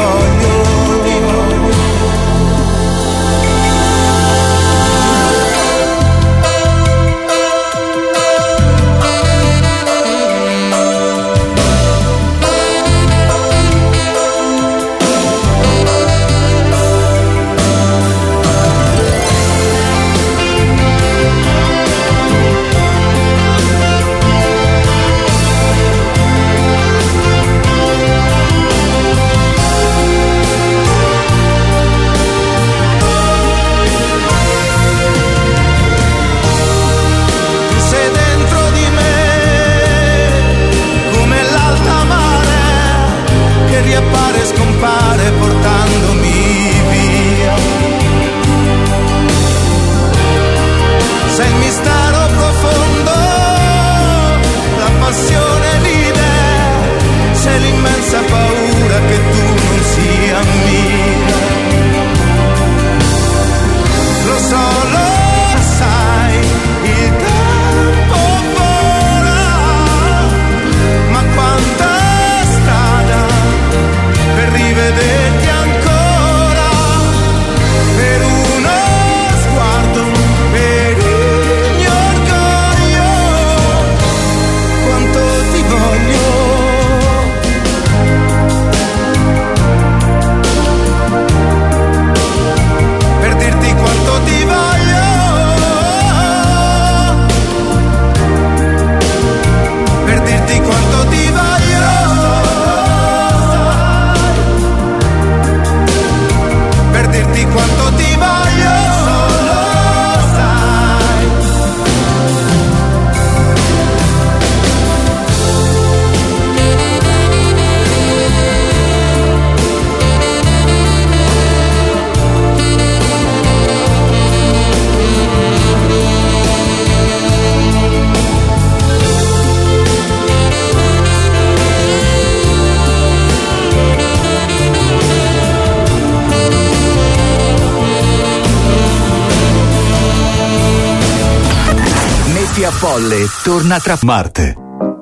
Metti a Folle torna tra Marte.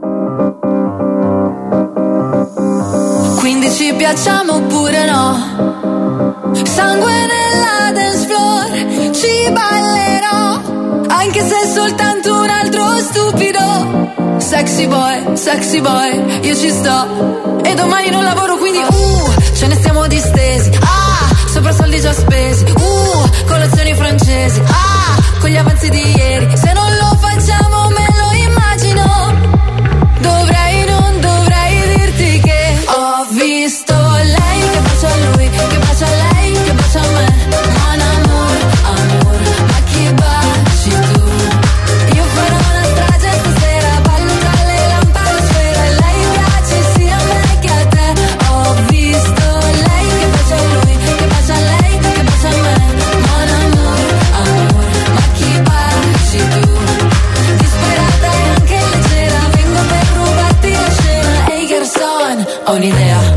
Quindi ci piacciamo oppure no? Sangue nella dance floor, ci ballerò, anche se è soltanto un altro stupido. Sexy boy, sexy boy, io ci sto. E domani non lavoro, quindi uh, ce ne stiamo distesi. Ah, sopra soldi già spesi. Uh, colazioni francesi. Ah, con gli avanzi di ieri. Se non lo facciamo me lo immagino. Dovrei, non dovrei dirti che ho visto lei che bacia a lui, che bacia a lei, che bacia a me. Mon amour, amor, ma chi baci tu? Io farò una strage stasera, ballo tra le lampade e lei piace sia a me che a te. Ho visto lei che bacia a lui, che bacia a lei, che bacia a me. Mon amour, amor, ma chi baci tu? Disperata e anche leggera, vengo per rubarti la scena. Ehi garçon, ho un'idea.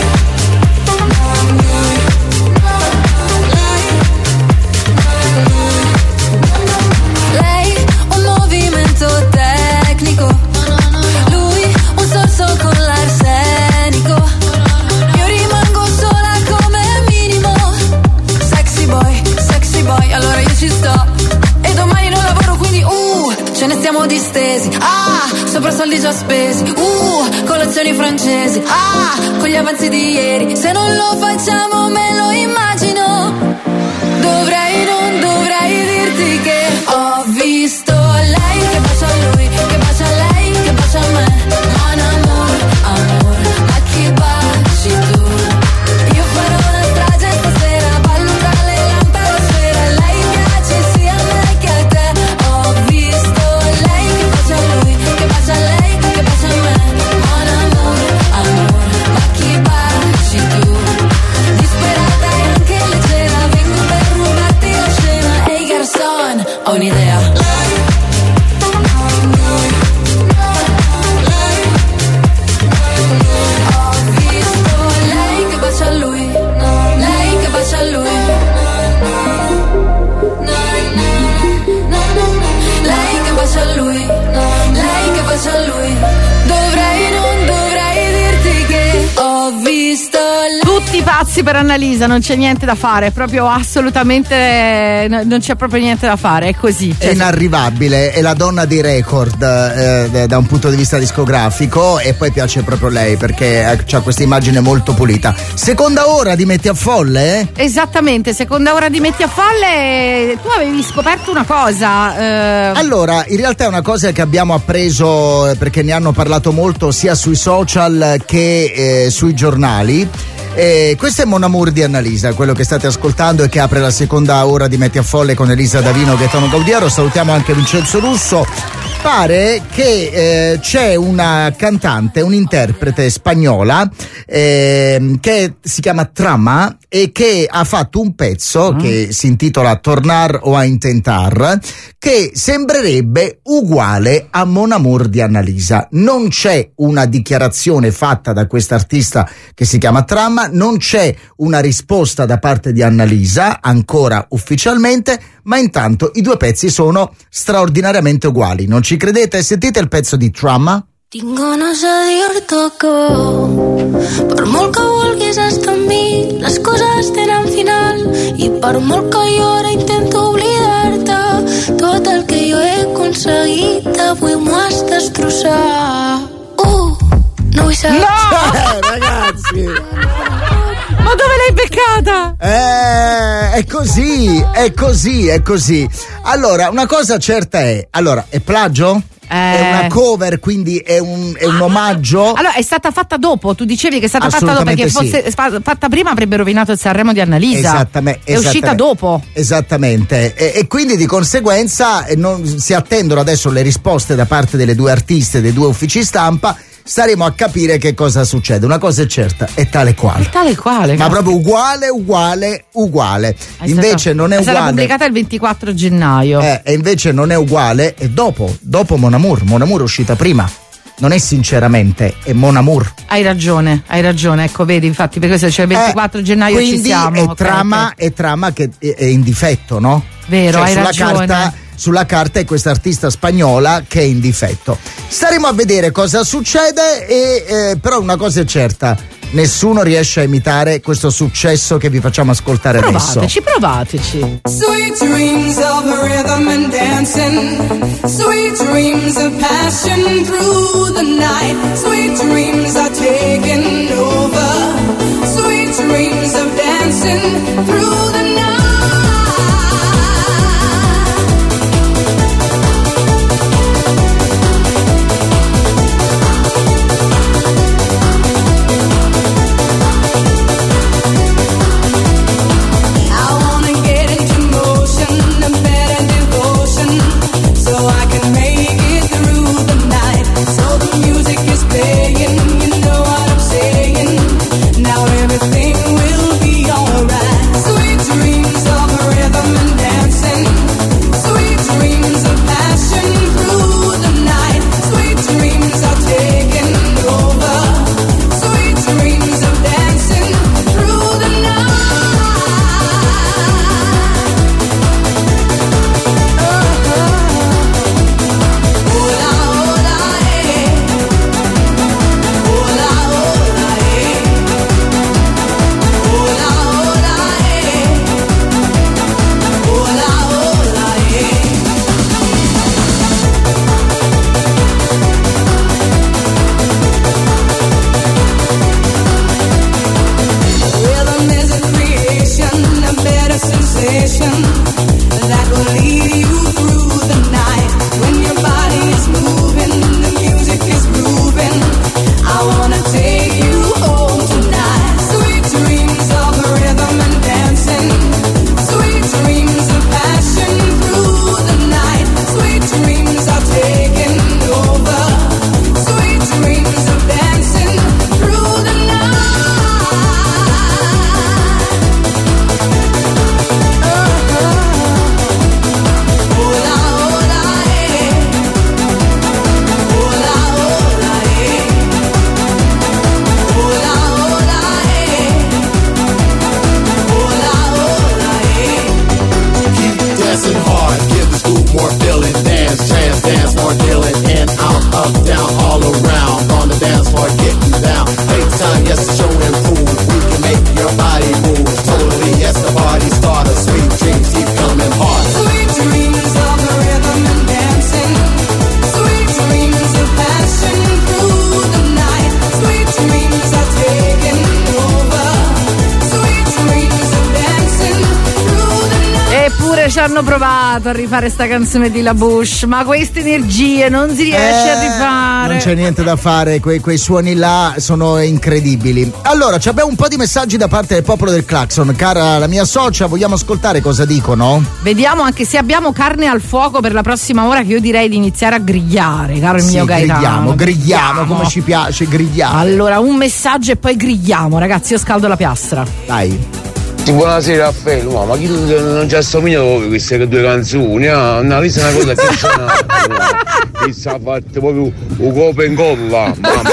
Lei un movimento tecnico, lui un sorso con l'arsenico. Io rimango sola come minimo. Sexy boy, sexy boy, allora io ci sto. E domani non lavoro, quindi uh, ce ne stiamo distesi. Ah, sopra soldi già spesi. Uh, colazioni francesi. Ah, con gli avanzi di ieri. Se non lo facciamo me lo immagino. Dovrei, non dovrei dirti che ho visto lei che bacia a lui, che bacia a lei, che bacia a me. Mon amour, amor, ma chi baci tu? Io farò una strage stasera, ballo tra le lampade e lei piace sia a me che a te. Ho visto lei che bacia a lui, che bacia a lei, che bacia a me. Mon amour, amor, ma chi baci tu? Disperata e anche leggera, vengo per rubarti la scena. Ehi garçon, ho un'idea. Ho visto lei che bacia a lui, lei che bacia a lui. Lei che bacia a lui, lei che bacia a lui. Dovrei, non dovrei dirti che ho visto lei. Tutti pazzi per Annalisa, non c'è niente da fare, proprio assolutamente no, non c'è proprio niente da fare, è così. È inarrivabile, è la donna dei record eh, da un punto di vista discografico, e poi piace proprio lei perché ha questa immagine molto pulita. Seconda ora di Metti a Folle? Eh? Esattamente, seconda ora di Metti a Folle. Tu avevi scoperto una cosa. Eh... Allora, in realtà è una cosa che abbiamo appreso perché ne hanno parlato molto sia sui social che eh, sui giornali. Eh, questo è Mon Amour di Annalisa, quello che state ascoltando e che apre la seconda ora di Metti a Folle con Elisa Davino, Gaetano Gaudiero. Salutiamo anche Vincenzo Russo. Pare che eh, c'è una cantante, un'interprete spagnola eh, che si chiama Trama e che ha fatto un pezzo mm. che si intitola Tornar o a Intentar, che sembrerebbe uguale a Mon Amour di Annalisa. Non c'è una dichiarazione fatta da quest'artista che si chiama Trama, non c'è una risposta da parte di Annalisa ancora ufficialmente, ma intanto i due pezzi sono straordinariamente uguali. Non ci credete? Sentite il pezzo di Trama. Tinc ganes de dir-te que per molt que vulguis estar amb mi les coses tenen final i per molt que jo ara intento oblidar-te tot el que jo he aconseguit avui m'ho has destrossat. Uh, no vull saber. No! Eh, ragazzi! Ma dove l'hai beccata? Eh, è così, è così, è così. Allora, una cosa certa è, allora, è plagio? Eh. È una cover, quindi è un, è un omaggio. Allora, è stata fatta dopo. Tu dicevi che è stata fatta dopo, perché sì. fosse fatta prima avrebbe rovinato il Sanremo di Annalisa. Esattamente. È uscita dopo. Esattamente. E, e quindi di conseguenza non, si attendono adesso le risposte da parte delle due artiste, dei due uffici stampa. Staremo a capire che cosa succede. Una cosa è certa, è tale quale. È tale quale. Ma proprio uguale, uguale, uguale. È invece stata, non è, è uguale. È stata pubblicata il ventiquattro gennaio. Eh, e invece non è uguale. E dopo, dopo Mon Amour. Mon Amour è uscita prima. Non è sinceramente, è Mon Amour. Hai ragione, hai ragione. Ecco, vedi, infatti, per questo c'è il ventiquattro eh, gennaio ci siamo. Quindi è trama, okay. è trama che è, è in difetto, no? Vero, cioè, hai sulla ragione. Carta, sulla carta è questa artista spagnola che è in difetto. Staremo a vedere cosa succede e eh, però una cosa è certa, nessuno riesce a imitare questo successo che vi facciamo ascoltare provateci, adesso. Provateci, Sweet dreams of rhythm and dancing, sweet dreams of passion through the night, sweet dreams are taking over, sweet dreams of dancing through the night. Ci hanno provato a rifare sta canzone di La Bush, ma queste energie non si riesce eh, a rifare. Non c'è niente da fare, quei, quei suoni là sono incredibili. Allora, abbiamo un po' di messaggi da parte del popolo del Clacson. Cara la mia socia, vogliamo ascoltare cosa dicono? Vediamo anche se abbiamo carne al fuoco per la prossima ora, che io direi di iniziare a grigliare, caro il sì, mio Gaetano. Grigliamo, grigliamo, come ci piace, grigliamo. Allora, un messaggio e poi grigliamo, ragazzi, io scaldo la piastra. Dai. Buonasera Raffaele, no, ma chi non ci assomigliano queste due canzoni? Ah, analizza una cosa che c'è che si è fatto proprio un copo in colla, mamma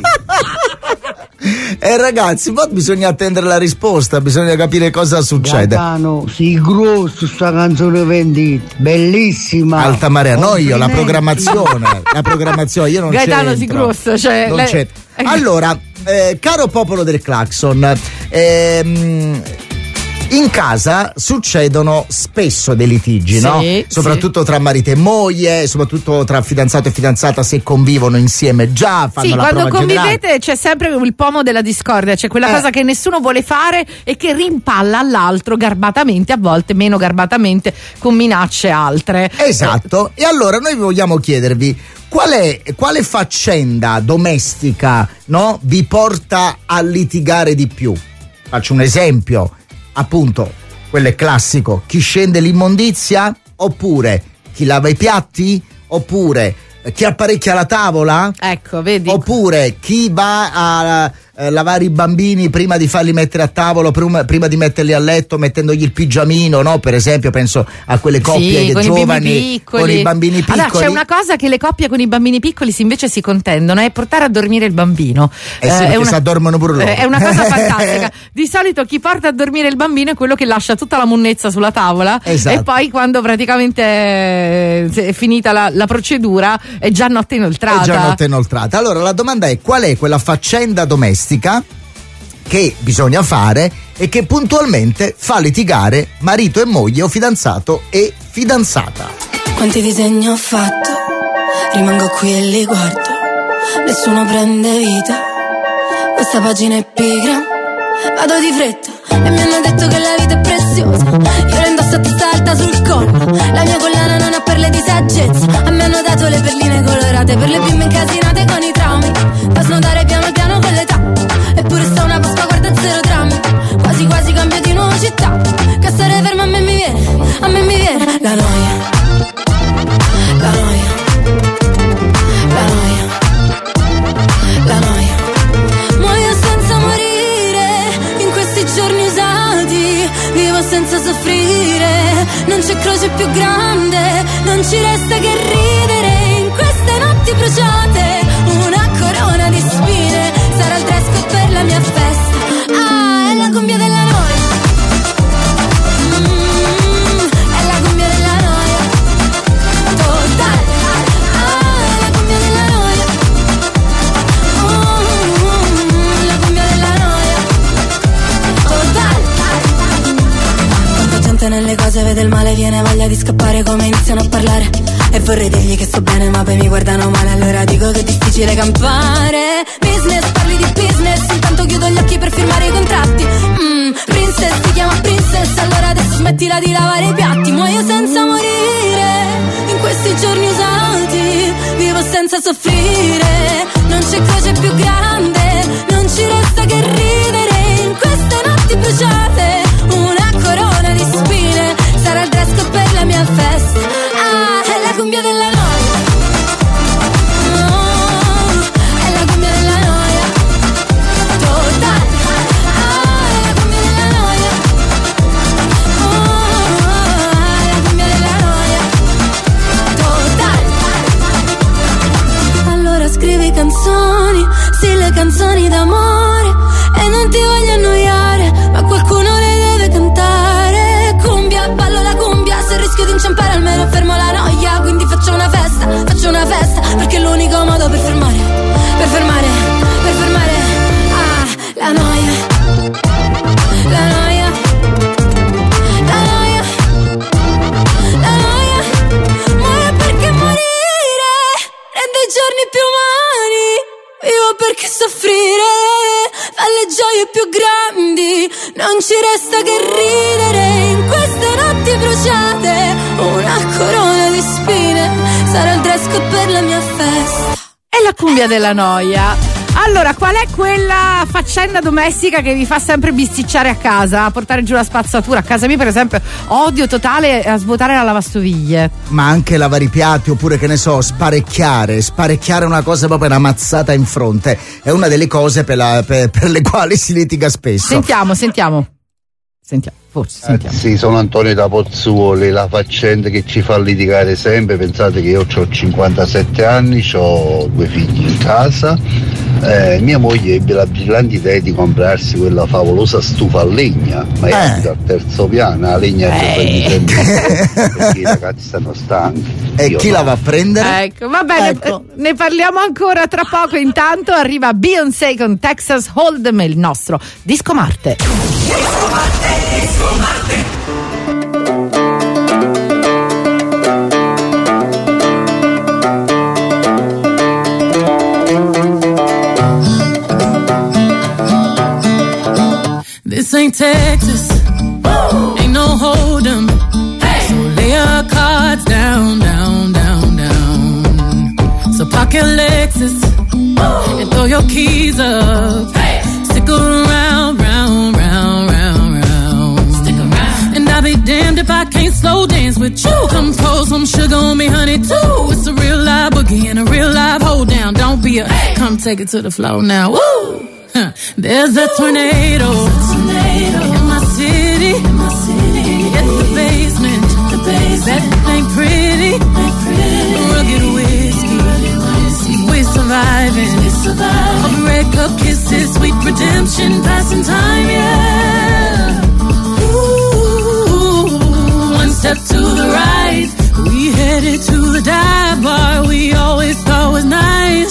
mia. Eh ragazzi, poi bisogna attendere la risposta, bisogna capire cosa succede. Gaetano, sì, grosso sta canzone vendita, bellissima. Alta marea, no io, la programmazione, la programmazione, io non Gaetano c'entro. si grosso, cioè non lei... c'è. Allora, eh, caro popolo del Clacson, ehm in casa succedono spesso dei litigi, sì, no? Soprattutto sì. tra marito e moglie, soprattutto tra fidanzato e fidanzata, se convivono insieme già, fanno sì, la quando prova convivete generale. C'è sempre il pomo della discordia, c'è quella eh. cosa che nessuno vuole fare e che rimpalla all'altro garbatamente, a volte meno garbatamente, con minacce altre. Esatto, eh. E allora noi vogliamo chiedervi Qual è, quale faccenda domestica, no, vi porta a litigare di più? Faccio un esempio. Appunto, quello è classico, chi scende l'immondizia, oppure chi lava i piatti, oppure chi apparecchia la tavola, ecco, vedi, oppure chi va a eh, lavare i bambini prima di farli mettere a tavolo, prima, prima di metterli a letto, mettendogli il pigiamino, no? Per esempio penso a quelle coppie sì, che con giovani i con i bambini piccoli. Allora, c'è una cosa che le coppie con i bambini piccoli si invece si contendono, è portare a dormire il bambino. Eh sì, eh, perché una, si addormono pure loro. È una cosa fantastica. Di solito chi porta a dormire il bambino è quello che lascia tutta la monnezza sulla tavola, esatto. E poi quando praticamente è finita la, la procedura è già notte inoltrata. È già notte inoltrata. Allora la domanda è: qual è quella faccenda domestica che bisogna fare e che puntualmente fa litigare marito e moglie o fidanzato e fidanzata? Quanti disegni ho fatto, rimango qui e li guardo, nessuno prende vita, questa pagina è pigra, vado di fretta e mi hanno detto che la vita è preziosa, io la indosso a testa alta sul collo, la mia collana non ha perle di saggezza, a me hanno dato le perline colorate per le bimbe incasinate con i traumi, fa snodare piano piano con l'età, eppure sta una Pasqua guarda zero drammi, quasi quasi cambio di nuova città, che stare ferma a me mi viene, a me mi viene la noia. La noia, la noia, la noia. Muoio senza morire in questi giorni usati, vivo senza soffrire, non c'è croce più grande, non ci resta che ridere in queste notti bruciate, una corona di spine, sarà il dress code per la mia festa, ah, è la cumbia della noia. Nelle cose vede il male, viene voglia di scappare come iniziano a parlare e vorrei dirgli che sto bene ma poi mi guardano male, allora dico che è difficile campare. Business, parli di business, intanto chiudo gli occhi per firmare i contratti. mm, Princess, ti chiama princess, allora adesso smettila di lavare i piatti. Muoio senza morire in questi giorni usati, vivo senza soffrire, non c'è croce più grande, non ci resta che ridere in queste notti bruciate, una corona di spine, sarà il dress code per la mia festa, ah, è la cumbia della noia, oh, è la cumbia della noia, totale, ah, è la cumbia della noia, oh, è la cumbia della noia, totale. Allora scrivi canzoni, sì, le canzoni d'amore, e non ti voglio annoiare, ma qualcuno le deve cantare. Cumbia, ballo la cumbia, se rischio di inciampare almeno fermo la noia, quindi faccio una festa, faccio una festa, perché è l'unico modo per fermare, per fermare, per fermare, ah, la noia, la noia, la noia, la noia, muore perché morire rende i giorni più umani, vivo perché soffrire fa le gioie più grandi, non ci resta che ridere in queste notti bruciate, una corona di spine, sarà il dress code per la mia festa. È la cumbia della noia. Allora, qual è quella faccenda domestica che vi fa sempre bisticciare a casa, a portare giù la spazzatura? A casa mia, per esempio, odio totale a svuotare la lavastoviglie. Ma anche lavare i piatti, oppure, che ne so, sparecchiare. Sparecchiare è una cosa proprio, una mazzata in fronte. È una delle cose per, la, per, per le quali si litiga spesso. Sentiamo, sentiamo. Sentiamo, forse sentiamo. Eh, sì, sono Antonio da Pozzuoli. La faccenda che ci fa litigare sempre, pensate che io ho cinquantasette anni, ho due figli in casa, eh, mia moglie ebbe la brillante idea di comprarsi quella favolosa stufa a legna, ma è eh. al terzo piano, la legna che prendi sempre perché i ragazzi stanno stanchi. E io chi no. la va a prendere? Ecco, va bene, ecco. Ne parliamo ancora tra poco. Intanto arriva Beyoncé con Texas Hold'em, il nostro Disco Marte. Disco Marte, Disco Marte. This ain't Texas, Woo! Ain't no Hold'em, hey! So lay your cards down, down, down, down. So park your Lexus, Woo! And throw your keys up, hey! Stick around, round, round, round, round. Stick around. And I'll be damned if I can't slow dance with you. Come pour some sugar on me, honey, too. It's a real live boogie and a real live hold down. Don't be a, hey! Come take it to the floor now, woo! Huh. There's a tornado, tornado in my city, in my city. It's the basement, the basement. That ain't pretty, ain't pretty. Rugged whiskey, whiskey. We surviving, we surviving. Of red cup kisses, sweet redemption, passing time, yeah. Ooh, one step to the right, we headed to the dive bar we always thought was nice.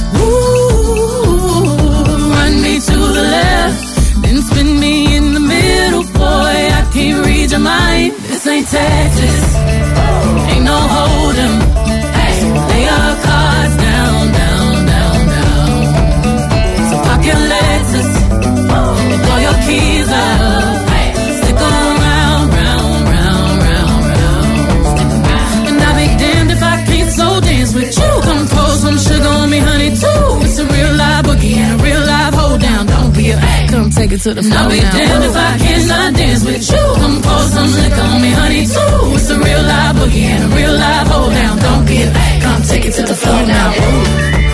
Ooh, run me to the left, then spin me in the middle, boy, I can't read your mind. This ain't Texas, ain't no hold'em, hey, lay our cards down, down, down, down. So park your Lexus, throw your keys up, hey, stick around, round, round, round, round, stick around. And I'll be damned if I can't so dance with you. Come pour some sugar on me, honey, too. It's a real live boogie and a real live hold down. Don't be a hey, come take it to the floor. I'll be damned if I cannot dance with you. Come pour some liquor on me, honey, too. It's a real live boogie and a real live hold down. Don't be a hey, come take it to the floor now. Ooh.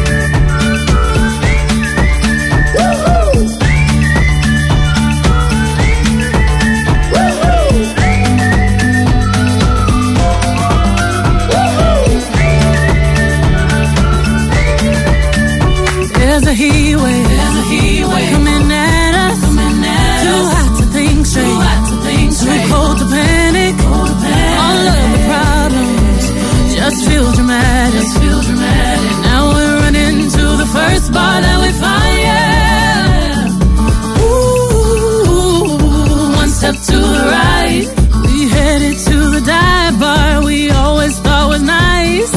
There's a heat wave, there's a heat wave coming at us, coming at too us. Hot to think straight, too hot to think straight, too cold to panic, cold to panic. All of the problems just feel dramatic, just feel dramatic. Now we're running to the first bar that we find, yeah. Ooh, one step to the right, we headed to the dive bar we always thought was nice.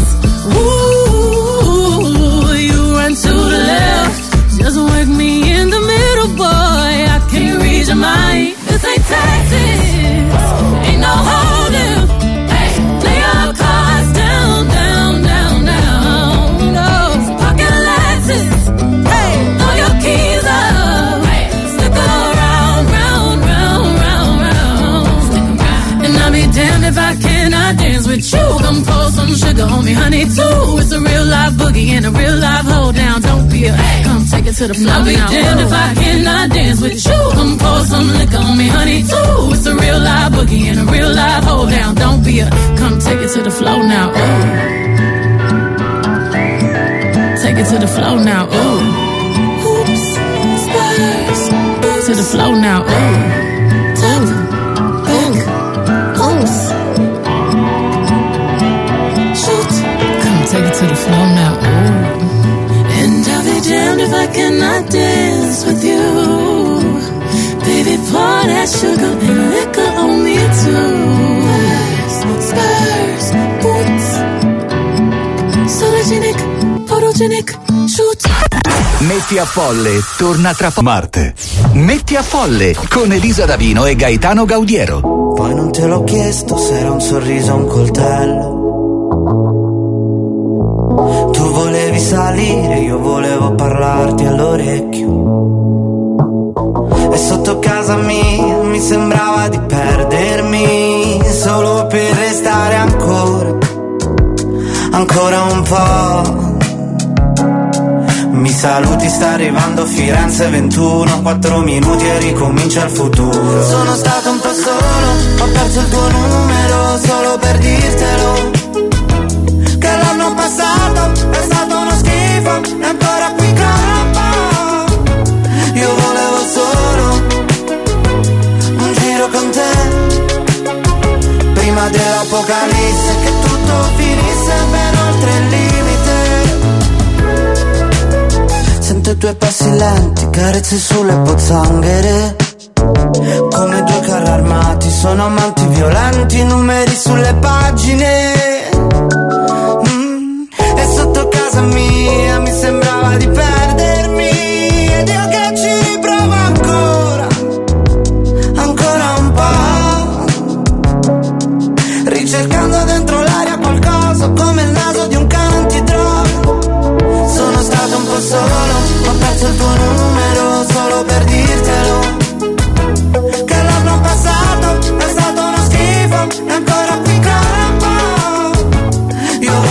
Ooh, you run to the left, just work me in the middle, boy, I can't read your mind. This ain't Texas, ain't no hold'em, hey, lay our cards down, down, down, down, no, so park your Lexus, hey, throw your keys up, hey, stick around, round, round, round, round, stick around. And I'll be damned if I cannot dance with you. Come pour some sugar on me, honey, too. It's a real live boogie and a real live hold down. Don't be a hey, come take it to the floor. I'll be damned if I cannot dance with you. Come pour some liquor on me, honey, too. It's a real live boogie and a real live hold down. Don't be a come take it to the floor now. Ooh. Take it to the floor now. Ooh. Hoops, spurs, to the floor now. Ooh. Tap, back, oops. Take it to the floor now, ooh. And I'll be damned if I cannot dance with you. Baby, pour that sugar and liquor on me too. Spurs, boots, sologenic, photogenic, shoot. Metti a Folle torna tra po- Marte. Metti a Folle con Elisa Davino e Gaetano Gaudiero. Poi non te l'ho chiesto se era un sorriso o un coltello. Tu volevi salire, io volevo parlarti all'orecchio. E sotto casa mia mi sembrava di perdermi, solo per restare ancora, ancora un po'. Mi saluti, sta arrivando Firenze ventuno, quattro minuti e ricomincia il futuro. Sono stato un po' solo, ho perso il tuo numero solo per dirtelo, che l'anno passato è stato uno schifo e ancora qui campa. Io volevo solo un giro con te, prima dell'apocalisse, che tutto finisse ben oltre il limite. Sento i tuoi passi lenti, carezze sulle pozzanghere, come due carri armati, sono amanti violenti, numeri sulle pagine. Sotto casa mia mi sembrava di perdermi, ed io che ci riprovo ancora, ancora un po', ricercando dentro l'aria qualcosa come il naso di un cane antidroga. Sono stato un po' solo, ho perso il tuo numero solo per dirtelo, che l'anno passato è stato uno schifo e ancora qui campo. Io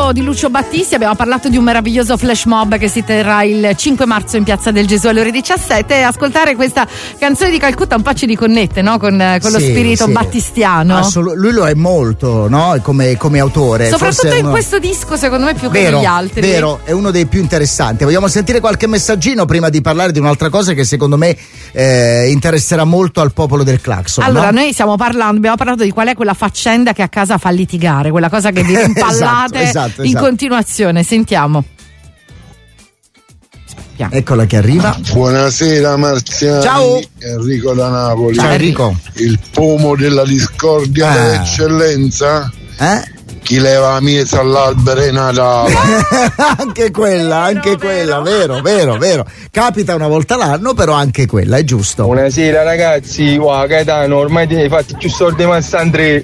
parlato di Lucio Battisti, abbiamo parlato di un meraviglioso flash mob che si terrà il cinque marzo in Piazza del Gesù alle ore diciassette. Ascoltare questa canzone di Calcutta un po' ci riconnette, no? Con, con lo Sì, spirito sì. battistiano. Assolu- lui lo è molto, no? Come, come autore. Soprattutto Forse è in uno- questo disco, secondo me, più che Vero, negli altri. vero, è uno dei più interessanti. Vogliamo sentire qualche messaggino prima di parlare di un'altra cosa che secondo me eh, interesserà molto al popolo del Clacson. Allora, no? noi stiamo parlando, abbiamo parlato di qual è quella faccenda che a casa fa litigare, quella cosa che vi impallate Esatto, esatto, in esatto. continuazione. Sentiamo. Eccola che arriva. Buonasera Marziani. Ciao. Enrico da Napoli. Ciao, Enrico. Il pomo della discordia Ah. dell'eccellenza. Eh? Chi leva la miesa all'albero è Natale. Anche quella, anche quella, vero, vero, vero. Capita una volta l'anno, però anche quella, è giusto. Buonasera ragazzi, wow Gaetano, ormai ti hai fatti più soldi di Massandre.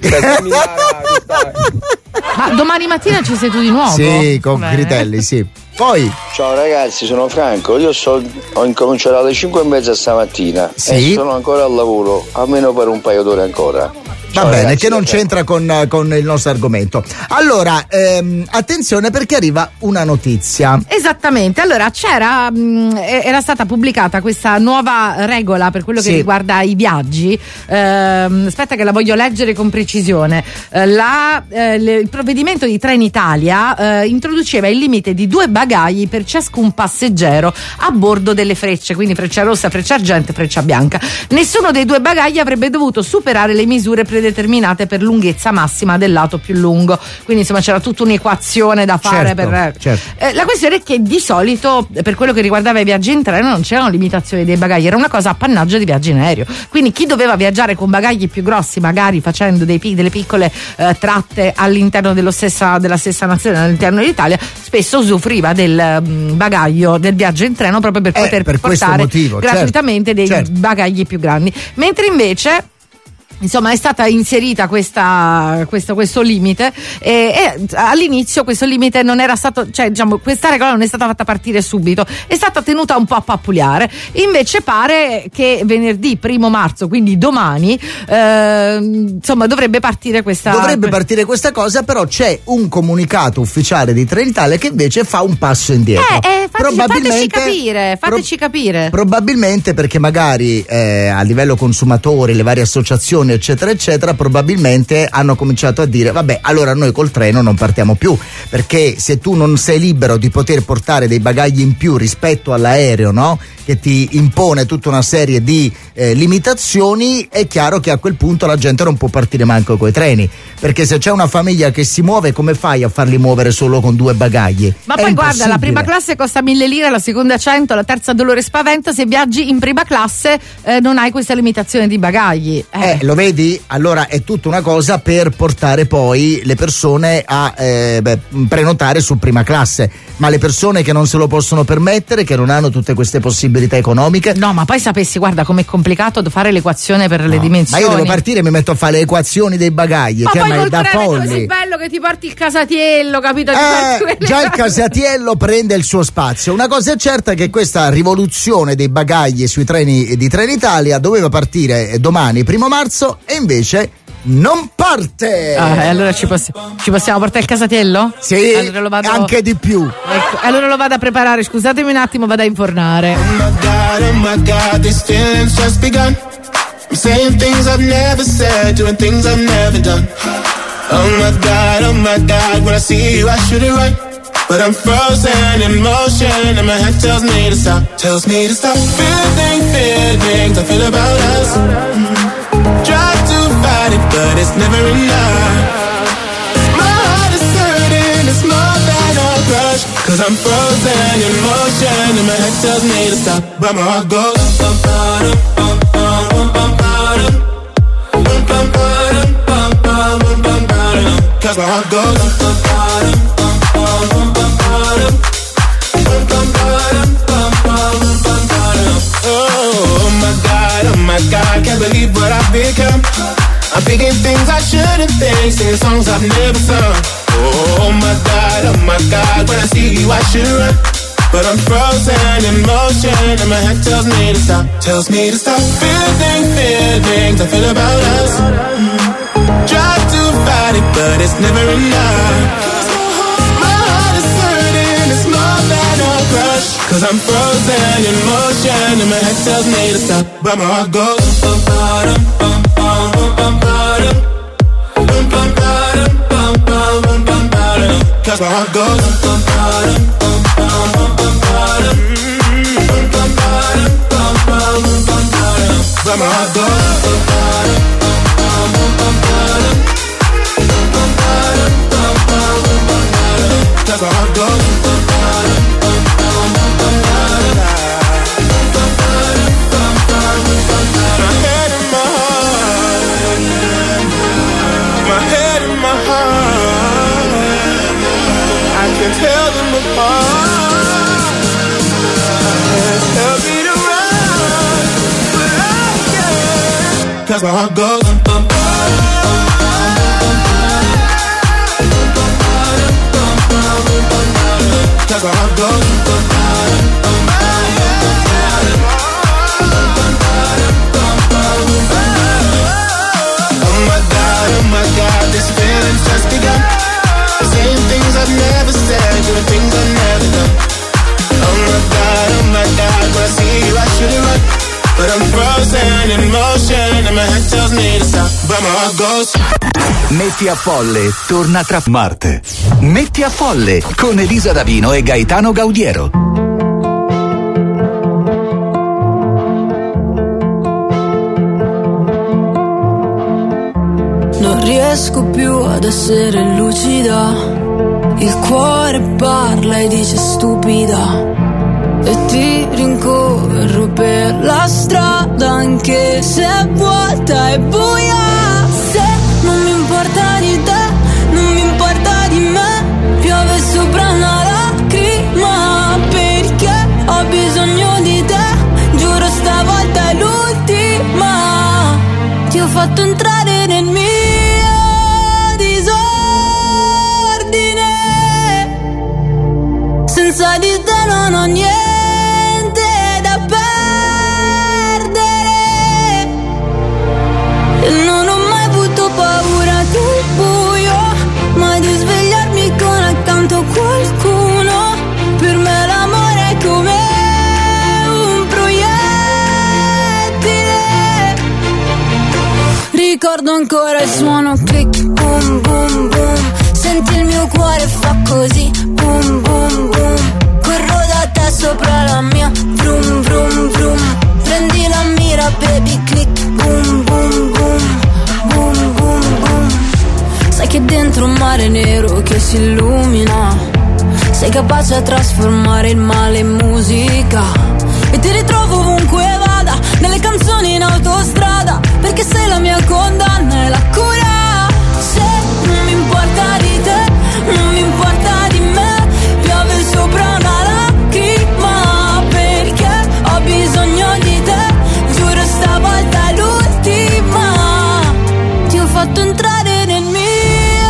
Ma domani mattina ci sei tu di nuovo? Sì, con Bene. Critelli, sì. Poi. Ciao ragazzi, sono Franco, io so, ho incominciato alle cinque e mezza stamattina Sì. e sono ancora al lavoro, almeno per un paio d'ore ancora. Va Ciao, bene, ragazzi, che non grazie. c'entra con, con il nostro argomento. Allora, ehm, attenzione perché arriva una notizia. Esattamente, allora c'era, mh, era stata pubblicata questa nuova regola per quello che Sì. riguarda i viaggi. Ehm, aspetta che la voglio leggere con precisione. Eh, la, eh, le- il provvedimento di Trenitalia eh, introduceva il limite di due bagagli per ciascun passeggero a bordo delle frecce, quindi freccia rossa, freccia argento, freccia bianca. Nessuno dei due bagagli avrebbe dovuto superare le misure predeterminate per lunghezza massima del lato più lungo, quindi insomma c'era tutta un'equazione da fare. Certo, per certo. Eh, la questione è che di solito per quello che riguardava i viaggi in treno non c'erano limitazioni dei bagagli, era una cosa appannaggio di viaggi in aereo, quindi chi doveva viaggiare con bagagli più grossi, magari facendo dei, pi- delle piccole eh, tratte all'interno dello stessa, della stessa nazione, all'interno dell'Italia, spesso usufruiva del mm, bagaglio del viaggio in treno proprio per Eh, poter per questo portare motivo, certo, gratuitamente dei certo. bagagli più grandi, mentre invece insomma è stata inserita questa, questo, questo limite e, e all'inizio questo limite non era stato, cioè diciamo questa regola non è stata fatta partire subito, è stata tenuta un po' a pappuliare. Invece pare che venerdì primo marzo, quindi domani, eh, insomma dovrebbe partire questa Dovrebbe partire questa cosa, però c'è un comunicato ufficiale di Trenitalia che invece fa un passo indietro. eh, eh, fateci, fateci capire, fateci capire. Probabilmente perché magari eh, a livello consumatori, le varie associazioni eccetera eccetera, probabilmente hanno cominciato a dire vabbè, allora noi col treno non partiamo più, perché se tu non sei libero di poter portare dei bagagli in più rispetto all'aereo, no? Che ti impone tutta una serie di eh, limitazioni, è chiaro che a quel punto la gente non può partire manco coi treni, perché se c'è una famiglia che si muove, come fai a farli muovere solo con due bagagli? Ma È poi guarda, la impossibile. prima classe costa mille lire, la seconda cento, la terza dolore e spavento. Se viaggi in prima classe eh, non hai questa limitazione di bagagli. Eh. Eh, lo vedi? Allora è tutta una cosa per portare poi le persone a eh, beh, prenotare su prima classe, ma le persone che non se lo possono permettere, che non hanno tutte queste possibilità economiche. No, ma poi sapessi, guarda com'è complicato fare l'equazione per le Ma dimensioni. io devo partire e mi metto a fare le equazioni dei bagagli, Ma cioè, poi ma è col da treno è così folli. bello che ti porti il casatiello, capito? Ti Eh, porti quelle già il cose. casatiello prende il suo spazio. Una cosa è certa, che questa rivoluzione dei bagagli sui treni di Trenitalia doveva partire domani primo marzo e invece non parte. Ah, e allora ci, possi- ci possiamo portare il casatiello? Sì, allora lo vado... anche di più. Ecco, allora lo vado a preparare, scusatemi un attimo, vado a infornare. Oh my God, oh my God, these feelings just begun. I'm saying things I've never said, doing things I've never done. Oh my God, oh my God, when I see you I should it right, but I'm frozen in motion and my head tells me to stop, tells me to stop. Feeling, feelings I feel about us. Try to fight it, but it's never enough. My heart is hurting, it's more than a crush, cause I'm frozen in motion and my head tells me to stop, but my heart goes bum, bum, bum, bum, bum, bum, bum, bum, bum, bum, bum, bum, bum, bum, cause my heart goes bum, bum, bum, bum, bum, bum, bum, bum, bum, bum, bum, bum, bum. Oh my God, oh my God, can't believe what I've become. I'm thinking things I shouldn't think, singing songs I've never sung. Oh my God, oh my God, when I see you I should run, but I'm frozen in motion and my head tells me to stop, tells me to stop. Feeling, feelings I feel about us. Try to fight it, but it's never enough. My rush, cause I'm frozen in motion and my head tells me to stop, but my heart goes bum bum bum bum bum bum bum bum bum bum bum bum bum, cause my heart goes bum bum bum bum bum bum bum bum bum bum, but my heart goes bum bum bum bum bum bum, cause my heart goes. Tell them apart. Tell me to run, but I can't. Cause my heart goes bum bum bum bum bum bum, cause my heart goes bum bum bum bum. Oh my God, oh my God, this feeling's just begun. Saying things I've never said, doing things I've never done. Oh my God, oh my God, when I see you I should run, but I'm frozen in motion and my head tells me to stop, but my heart goes. Metti a Folle torna tra Marte. Metti a Folle con Elisa Davino e Gaetano Gaudiero. Non riesco più ad essere lucida, il cuore parla e dice stupida, e ti rincorro per la strada anche se è vuota e buia. Se non mi importa di te, non mi importa di me, piove sopra una lacrima, perché ho bisogno di te, giuro stavolta è l'ultima. Ti ho fatto entrare nel mio senza di te non ho niente da perdere e non ho mai avuto paura del buio, ma di svegliarmi con accanto qualcuno. Per me l'amore è come un proiettile. Ricordo ancora il suono click boom boom boom, senti il mio cuore fa così boom boom boom, corro da te sopra la mia vroom vroom vroom, prendi la mira baby click boom boom boom boom boom boom. Sai che dentro un mare nero che si illumina, sei capace a trasformare il male in musica, e ti ritrovo ovunque vada, nelle canzoni in autostrada, perché sei la mia condanna e la cura. Se non mi importa di te, non mi importa di me, piove sopra una lacrima, perché ho bisogno di te, giuro stavolta è l'ultima. Ti ho fatto entrare nel mio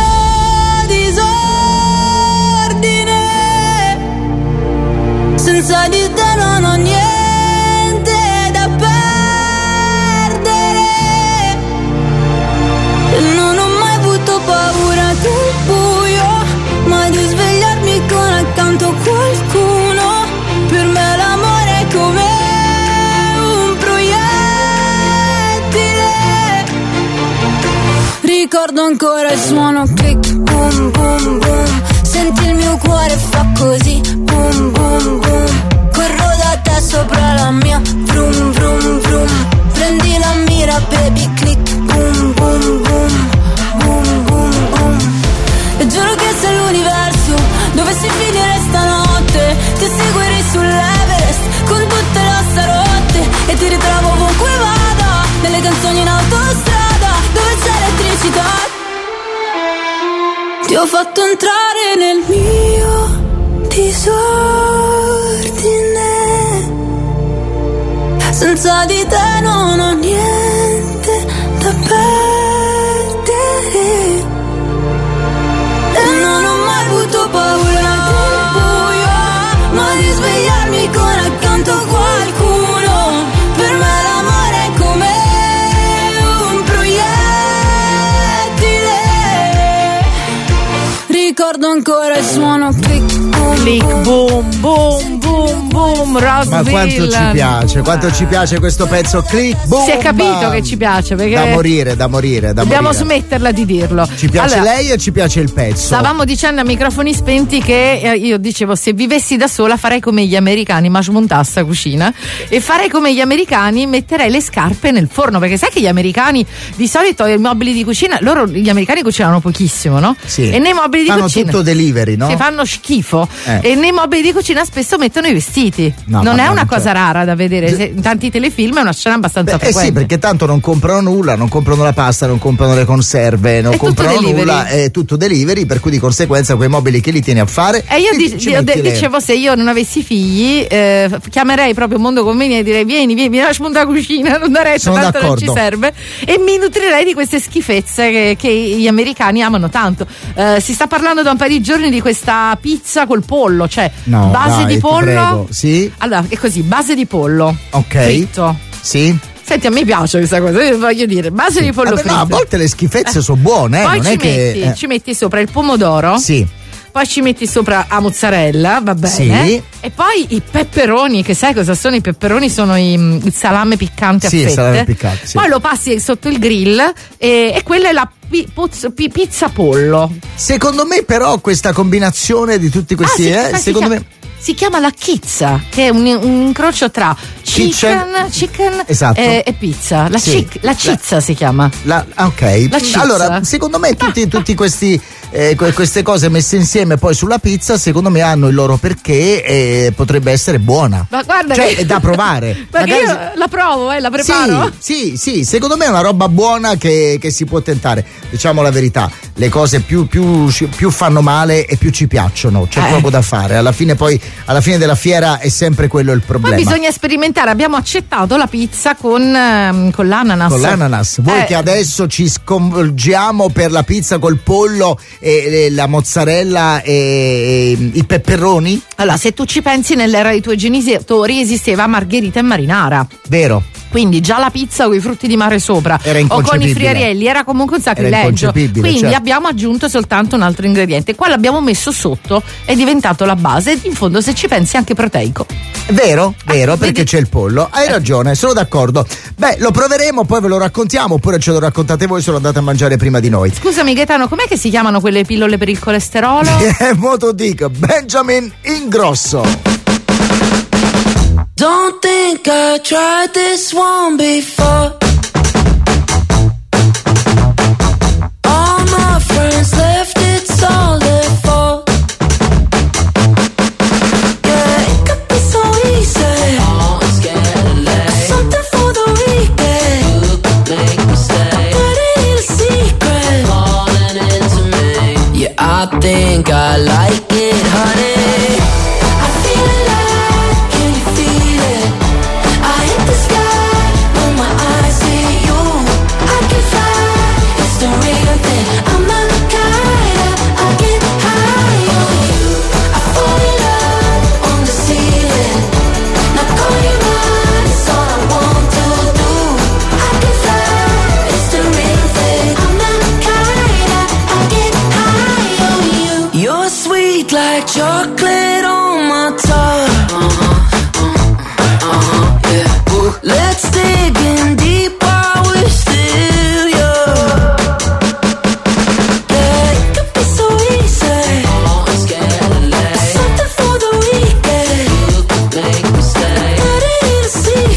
disordine, senza di te non ho niente da perdere e non ho mai avuto paura del buio, ma di svegliarmi con accanto qualcuno. Per me l'amore è come un proiettile. Ricordo ancora il suono click boom boom boom, senti il mio cuore fa così boom boom boom, corro da te sopra la mia vroom vroom vroom, prendi la mira baby click boom boom boom boom boom boom. E giuro che se l'universo dovessi finire stanotte, ti seguirei sull'Everest con tutte le ossa rotte, e ti ritrovo ovunque vada, nelle canzoni in autostrada, dove c'è elettricità. Ti ho fatto entrare nel mio disordine, senza di te non ho niente da perdere e non ho mai avuto paura del buio, ma di svegliarmi con accanto qualcuno. Per me l'amore è come un proiettile. Ricordo ancora il suono click boom click boom boom boom. boom boom Roseville. Ma quanto ci piace, quanto ci piace questo pezzo. Click boom. Si è capito bam. che ci piace perché da morire, da morire, da dobbiamo morire. smetterla di dirlo. Ci piace allora, lei e ci piace il pezzo. Stavamo dicendo a microfoni spenti che eh, io dicevo se vivessi da sola farei come gli americani, ma smontassi la cucina e farei come gli americani, metterei le scarpe nel forno, perché sai che gli americani di solito i mobili di cucina, loro gli americani cucinano pochissimo, no? Sì. E nei mobili di fanno cucina tutto delivery, no? si fanno schifo Eh. e nei mobili di cucina spesso mettono i vestiti. No, non ma è una non cosa c'è. rara da vedere, se- in tanti telefilm è una scena abbastanza Eh frequente. sì, perché tanto non comprano nulla, non comprano la pasta, non comprano le conserve, non È tutto comprano delivery. nulla, è tutto delivery, per cui di conseguenza quei mobili che li tieni a fare. E io li- dic- ci io metti de- le- dicevo se io non avessi figli eh, f- chiamerei proprio Mondo Conveniente e direi vieni, vieni, vieni a spuntare la cucina, non dare Sono tanto non ci d'accordo. serve, e mi nutrirei di queste schifezze che, che gli americani amano tanto. Eh, si sta parlando da un paio di giorni di questa pizza col pollo, cioè No, base dai, di ti pollo. prego. Sì. Allora, è così, base di pollo. Ok. Fritto. Sì. Senti, a me piace questa cosa, io voglio dire, base di pollo Vabbè, fritto. no, a volte le schifezze sono buone, eh, Poi non ci è che metti, eh. ci metti sopra il pomodoro. Sì. Poi ci metti sopra la mozzarella, va bene. Sì. E poi i peperoni, che sai cosa sono i peperoni? Sono i, il salame piccante Sì, a il fette. salame piccante, sì. Poi lo passi sotto il grill e, e quella è la pi- puzz- pi- pizza pollo. Secondo me però questa combinazione di tutti questi, Ah, sì, eh, poi si secondo chiama- me si chiama la chizza, che è un, un incrocio tra chicken, chicken Esatto. e, e pizza. La, Sì. cic- la cizza si chiama. La, ah, ok. La cizza. Allora, secondo me tutti, tutti questi eh, que- queste cose messe insieme poi sulla pizza, secondo me hanno il loro perché e potrebbe essere buona. Ma guarda Cioè, che è da provare. perché Magari io se- la provo, eh, la preparo. Sì, sì, sì, secondo me è una roba buona che, che si può tentare. Diciamo la verità, le cose più, più, più fanno male e più ci piacciono, c'è Eh. poco da fare. Alla fine poi, alla fine della fiera è sempre quello il problema. Poi bisogna sperimentare, abbiamo accettato la pizza con, ehm, con l'ananas. Con l'ananas, vuoi Eh, che adesso ci sconvolgiamo per la pizza col pollo e, e la mozzarella e, e i peperoni? Allora, se tu ci pensi, nell'era dei tuoi genitori esisteva margherita e marinara. Vero. Quindi già la pizza con i frutti di mare sopra Era o con i inconcepibile. friarielli era comunque un Era sacrilegio. inconcepibile, Quindi certo. abbiamo aggiunto soltanto un altro ingrediente. Qua l'abbiamo messo sotto, è diventato la base ed in fondo, se ci pensi, anche proteico. Vero, vero, Ah, perché vedi? c'è il pollo. Hai ragione, sono d'accordo. Beh, lo proveremo, poi ve lo raccontiamo, oppure ce lo raccontate voi se lo andate a mangiare prima di noi. Scusami Gaetano, com'è che si chiamano quelle pillole per il colesterolo? Eh, Moto dico, Benjamin Ingrosso. Don't think I tried this one before. All my friends left, it's all their fault. Yeah, it could be so easy. Something for the weekend. You could make me stay. But it ain't a secret. Falling into me. Yeah, I think I like it, honey. I feel alive, can you feel it? I hit the sky when my eyes see you. I can fly, it's the real thing. I'm not a kite, I get high on you. I fall in love on the ceiling. Now call you mine, it's all I want to do. I can fly, it's the real thing. I'm not a kite, I get high on you. You're sweet like chocolate on my tongue. Let's dig in deep while we're still young. Yeah, it could be so easy. Something for the weekend. You could make me stay. But it ain't a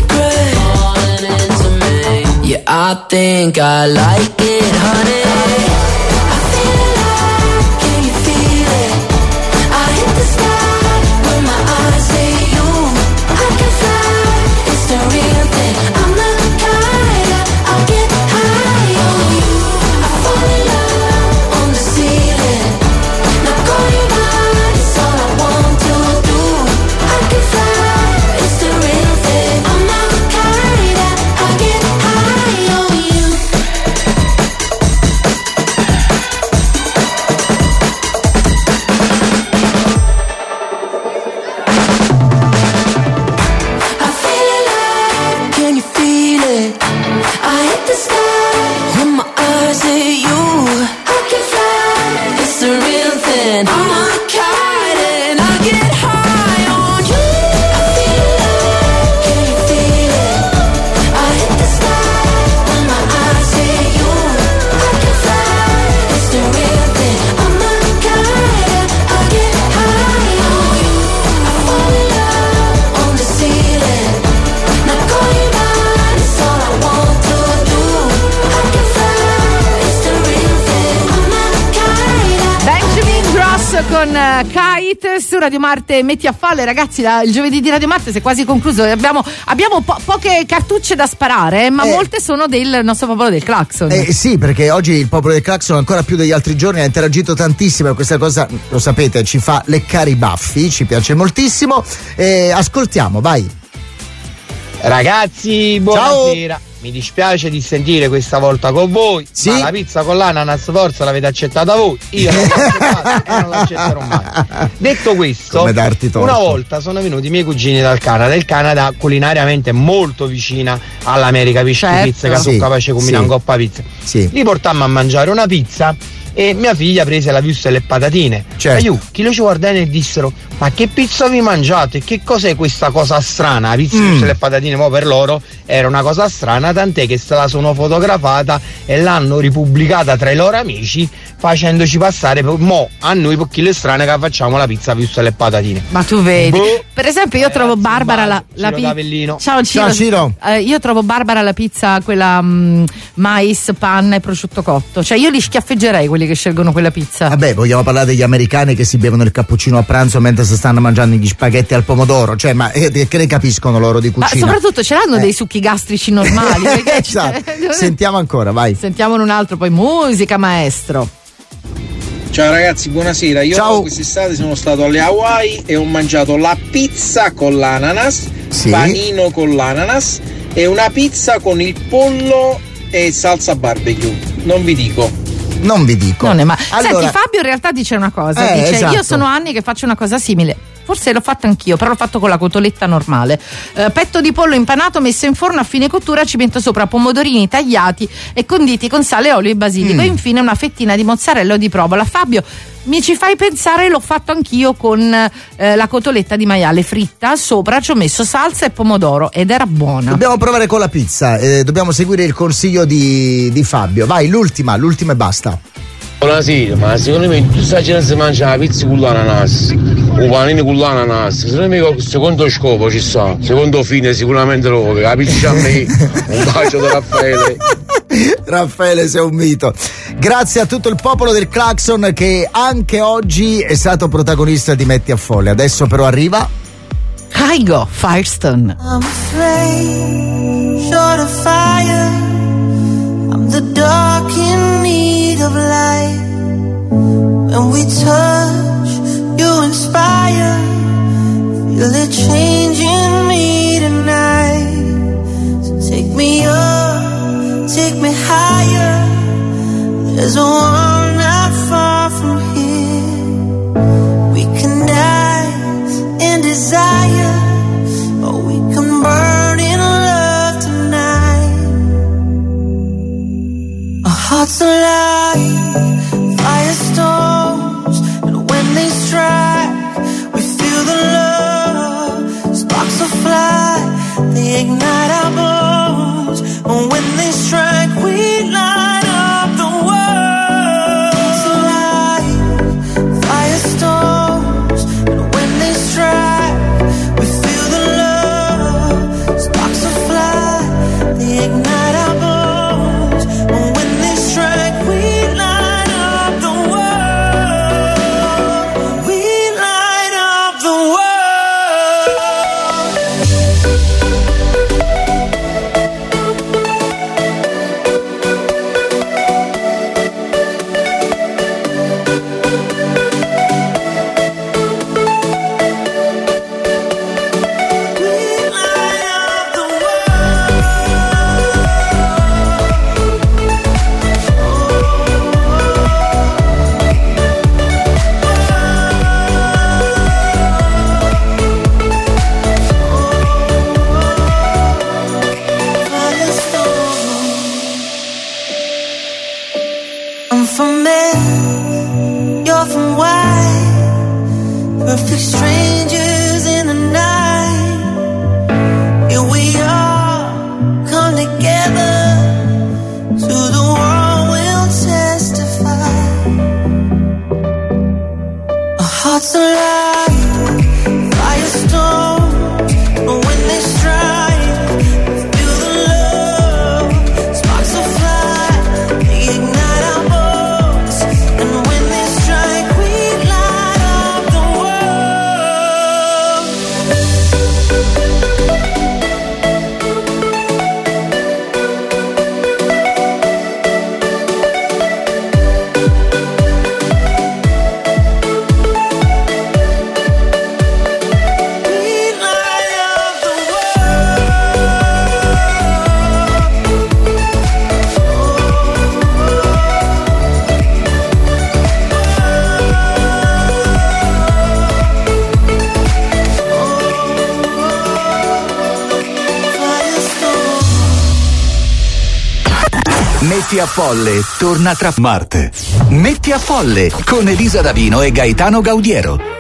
secret. Yeah, I think I like it, honey. I feel alive, can you feel it? I hit the sky when my eyes see you. I can fly, it's the real thing. I'm not a kite, I'll get high on you. I fall in love on the ceiling. Now call you mine, it's all I want to do. I can fly, it's the real thing. I'm not a kite, I'll get high on you. Kite su Radio Marte, metti a folle. Ragazzi, la, il giovedì di Radio Marte si è quasi concluso. Abbiamo, abbiamo po- poche cartucce da sparare, ma eh. molte sono del nostro popolo del Claxon. Eh sì, perché oggi il popolo del Claxon ancora più degli altri giorni ha interagito tantissimo e questa cosa, lo sapete, ci fa leccare i baffi, ci piace moltissimo. Eh, ascoltiamo, vai. Ragazzi, buonasera. Ciao. Mi dispiace di sentire questa volta con voi, sì? Ma la pizza con l'ananas forza l'avete accettata voi, io non l'ho accettata e non l'accetterò mai. Detto questo, una volta sono venuti i miei cugini dal Canada, il Canada culinariamente molto vicina all'America, Pisci certo. Pizza che sì, sono capace di combinare sì. un coppa pizza. Sì. Li portammo a mangiare una pizza e mia figlia prese la wurstel e le patatine. Certo. E io, chi lo ci guardano e dissero: ma che pizza vi mangiate? Che cos'è questa cosa strana? La pizza, mm. wurstel e patatine, mo per loro era una cosa strana, tant'è che se la sono fotografata e l'hanno ripubblicata tra i loro amici, facendoci passare per, mo a noi per chi le strane che facciamo la pizza, wurstel e patatine. Ma tu vedi, boh. Per esempio io trovo Barbara la, la pizza. Ciao Ciro. Ciao Ciro. Eh, io trovo Barbara la pizza, quella mh, mais, panna e prosciutto cotto. Cioè io li schiaffeggerei quelli che scelgono quella pizza. Vabbè, vogliamo parlare degli americani che si bevono il cappuccino a pranzo mentre si stanno mangiando gli spaghetti al pomodoro. Cioè, ma eh, che ne capiscono loro di cucina? Ma soprattutto ce l'hanno eh. dei succhi gastrici normali. Esatto. Sentiamo ancora, vai. Sentiamo un altro, poi musica, maestro. Ciao ragazzi, buonasera. Io Ciao. quest'estate sono stato alle Hawaii e ho mangiato la pizza con l'ananas, sì. panino con l'ananas e una pizza con il pollo e salsa barbecue. Non vi dico. Non vi dico. Non è ma- allora... Senti, Fabio in realtà dice una cosa. Eh, dice: esatto. Io sono anni che faccio una cosa simile. Forse l'ho fatto anch'io, però l'ho fatto con la cotoletta normale. Eh, petto di pollo impanato messo in forno, a fine cottura ci metto sopra pomodorini tagliati e conditi con sale, olio e basilico. Mm. E infine una fettina di mozzarella o di provola. Fabio, mi ci fai pensare, l'ho fatto anch'io con eh, la cotoletta di maiale fritta, sopra ci ho messo salsa e pomodoro ed era buona. Dobbiamo provare con la pizza, eh, dobbiamo seguire il consiglio di, di Fabio. Vai, l'ultima, l'ultima e basta. Buonasera, ma secondo me tu sai che si mangia la pizza con l'ananas, o panini con l'ananas, secondo me il secondo scopo ci sta, secondo fine sicuramente lo vuole, la pizza a me, un bacio da Raffaele. Raffaele, sei un mito. Grazie a tutto il popolo del Claxon che anche oggi è stato protagonista di Metti a Folle. Adesso però arriva Kygo Firestone. I'm afraid, short of fire, I'm the dark in need of light. When we touch, you inspire, feel it changing me tonight. So take me up, take me higher. There's a world not far from here. We can dance in desire, or we can burn in love tonight. Our hearts alive, firestorms, and when they strike, we feel the love. Sparks will fly, they ignite our bones, and when they strike, we light up the world. Hearts alive, firestorms, and when they strike, we feel the love. Sparks will fly, they ignite our bones, and when they strike, we light up the world. We light up the world. Metti a Folle torna tra Marte. Metti a Folle con Elisa Davino e Gaetano Gaudiero.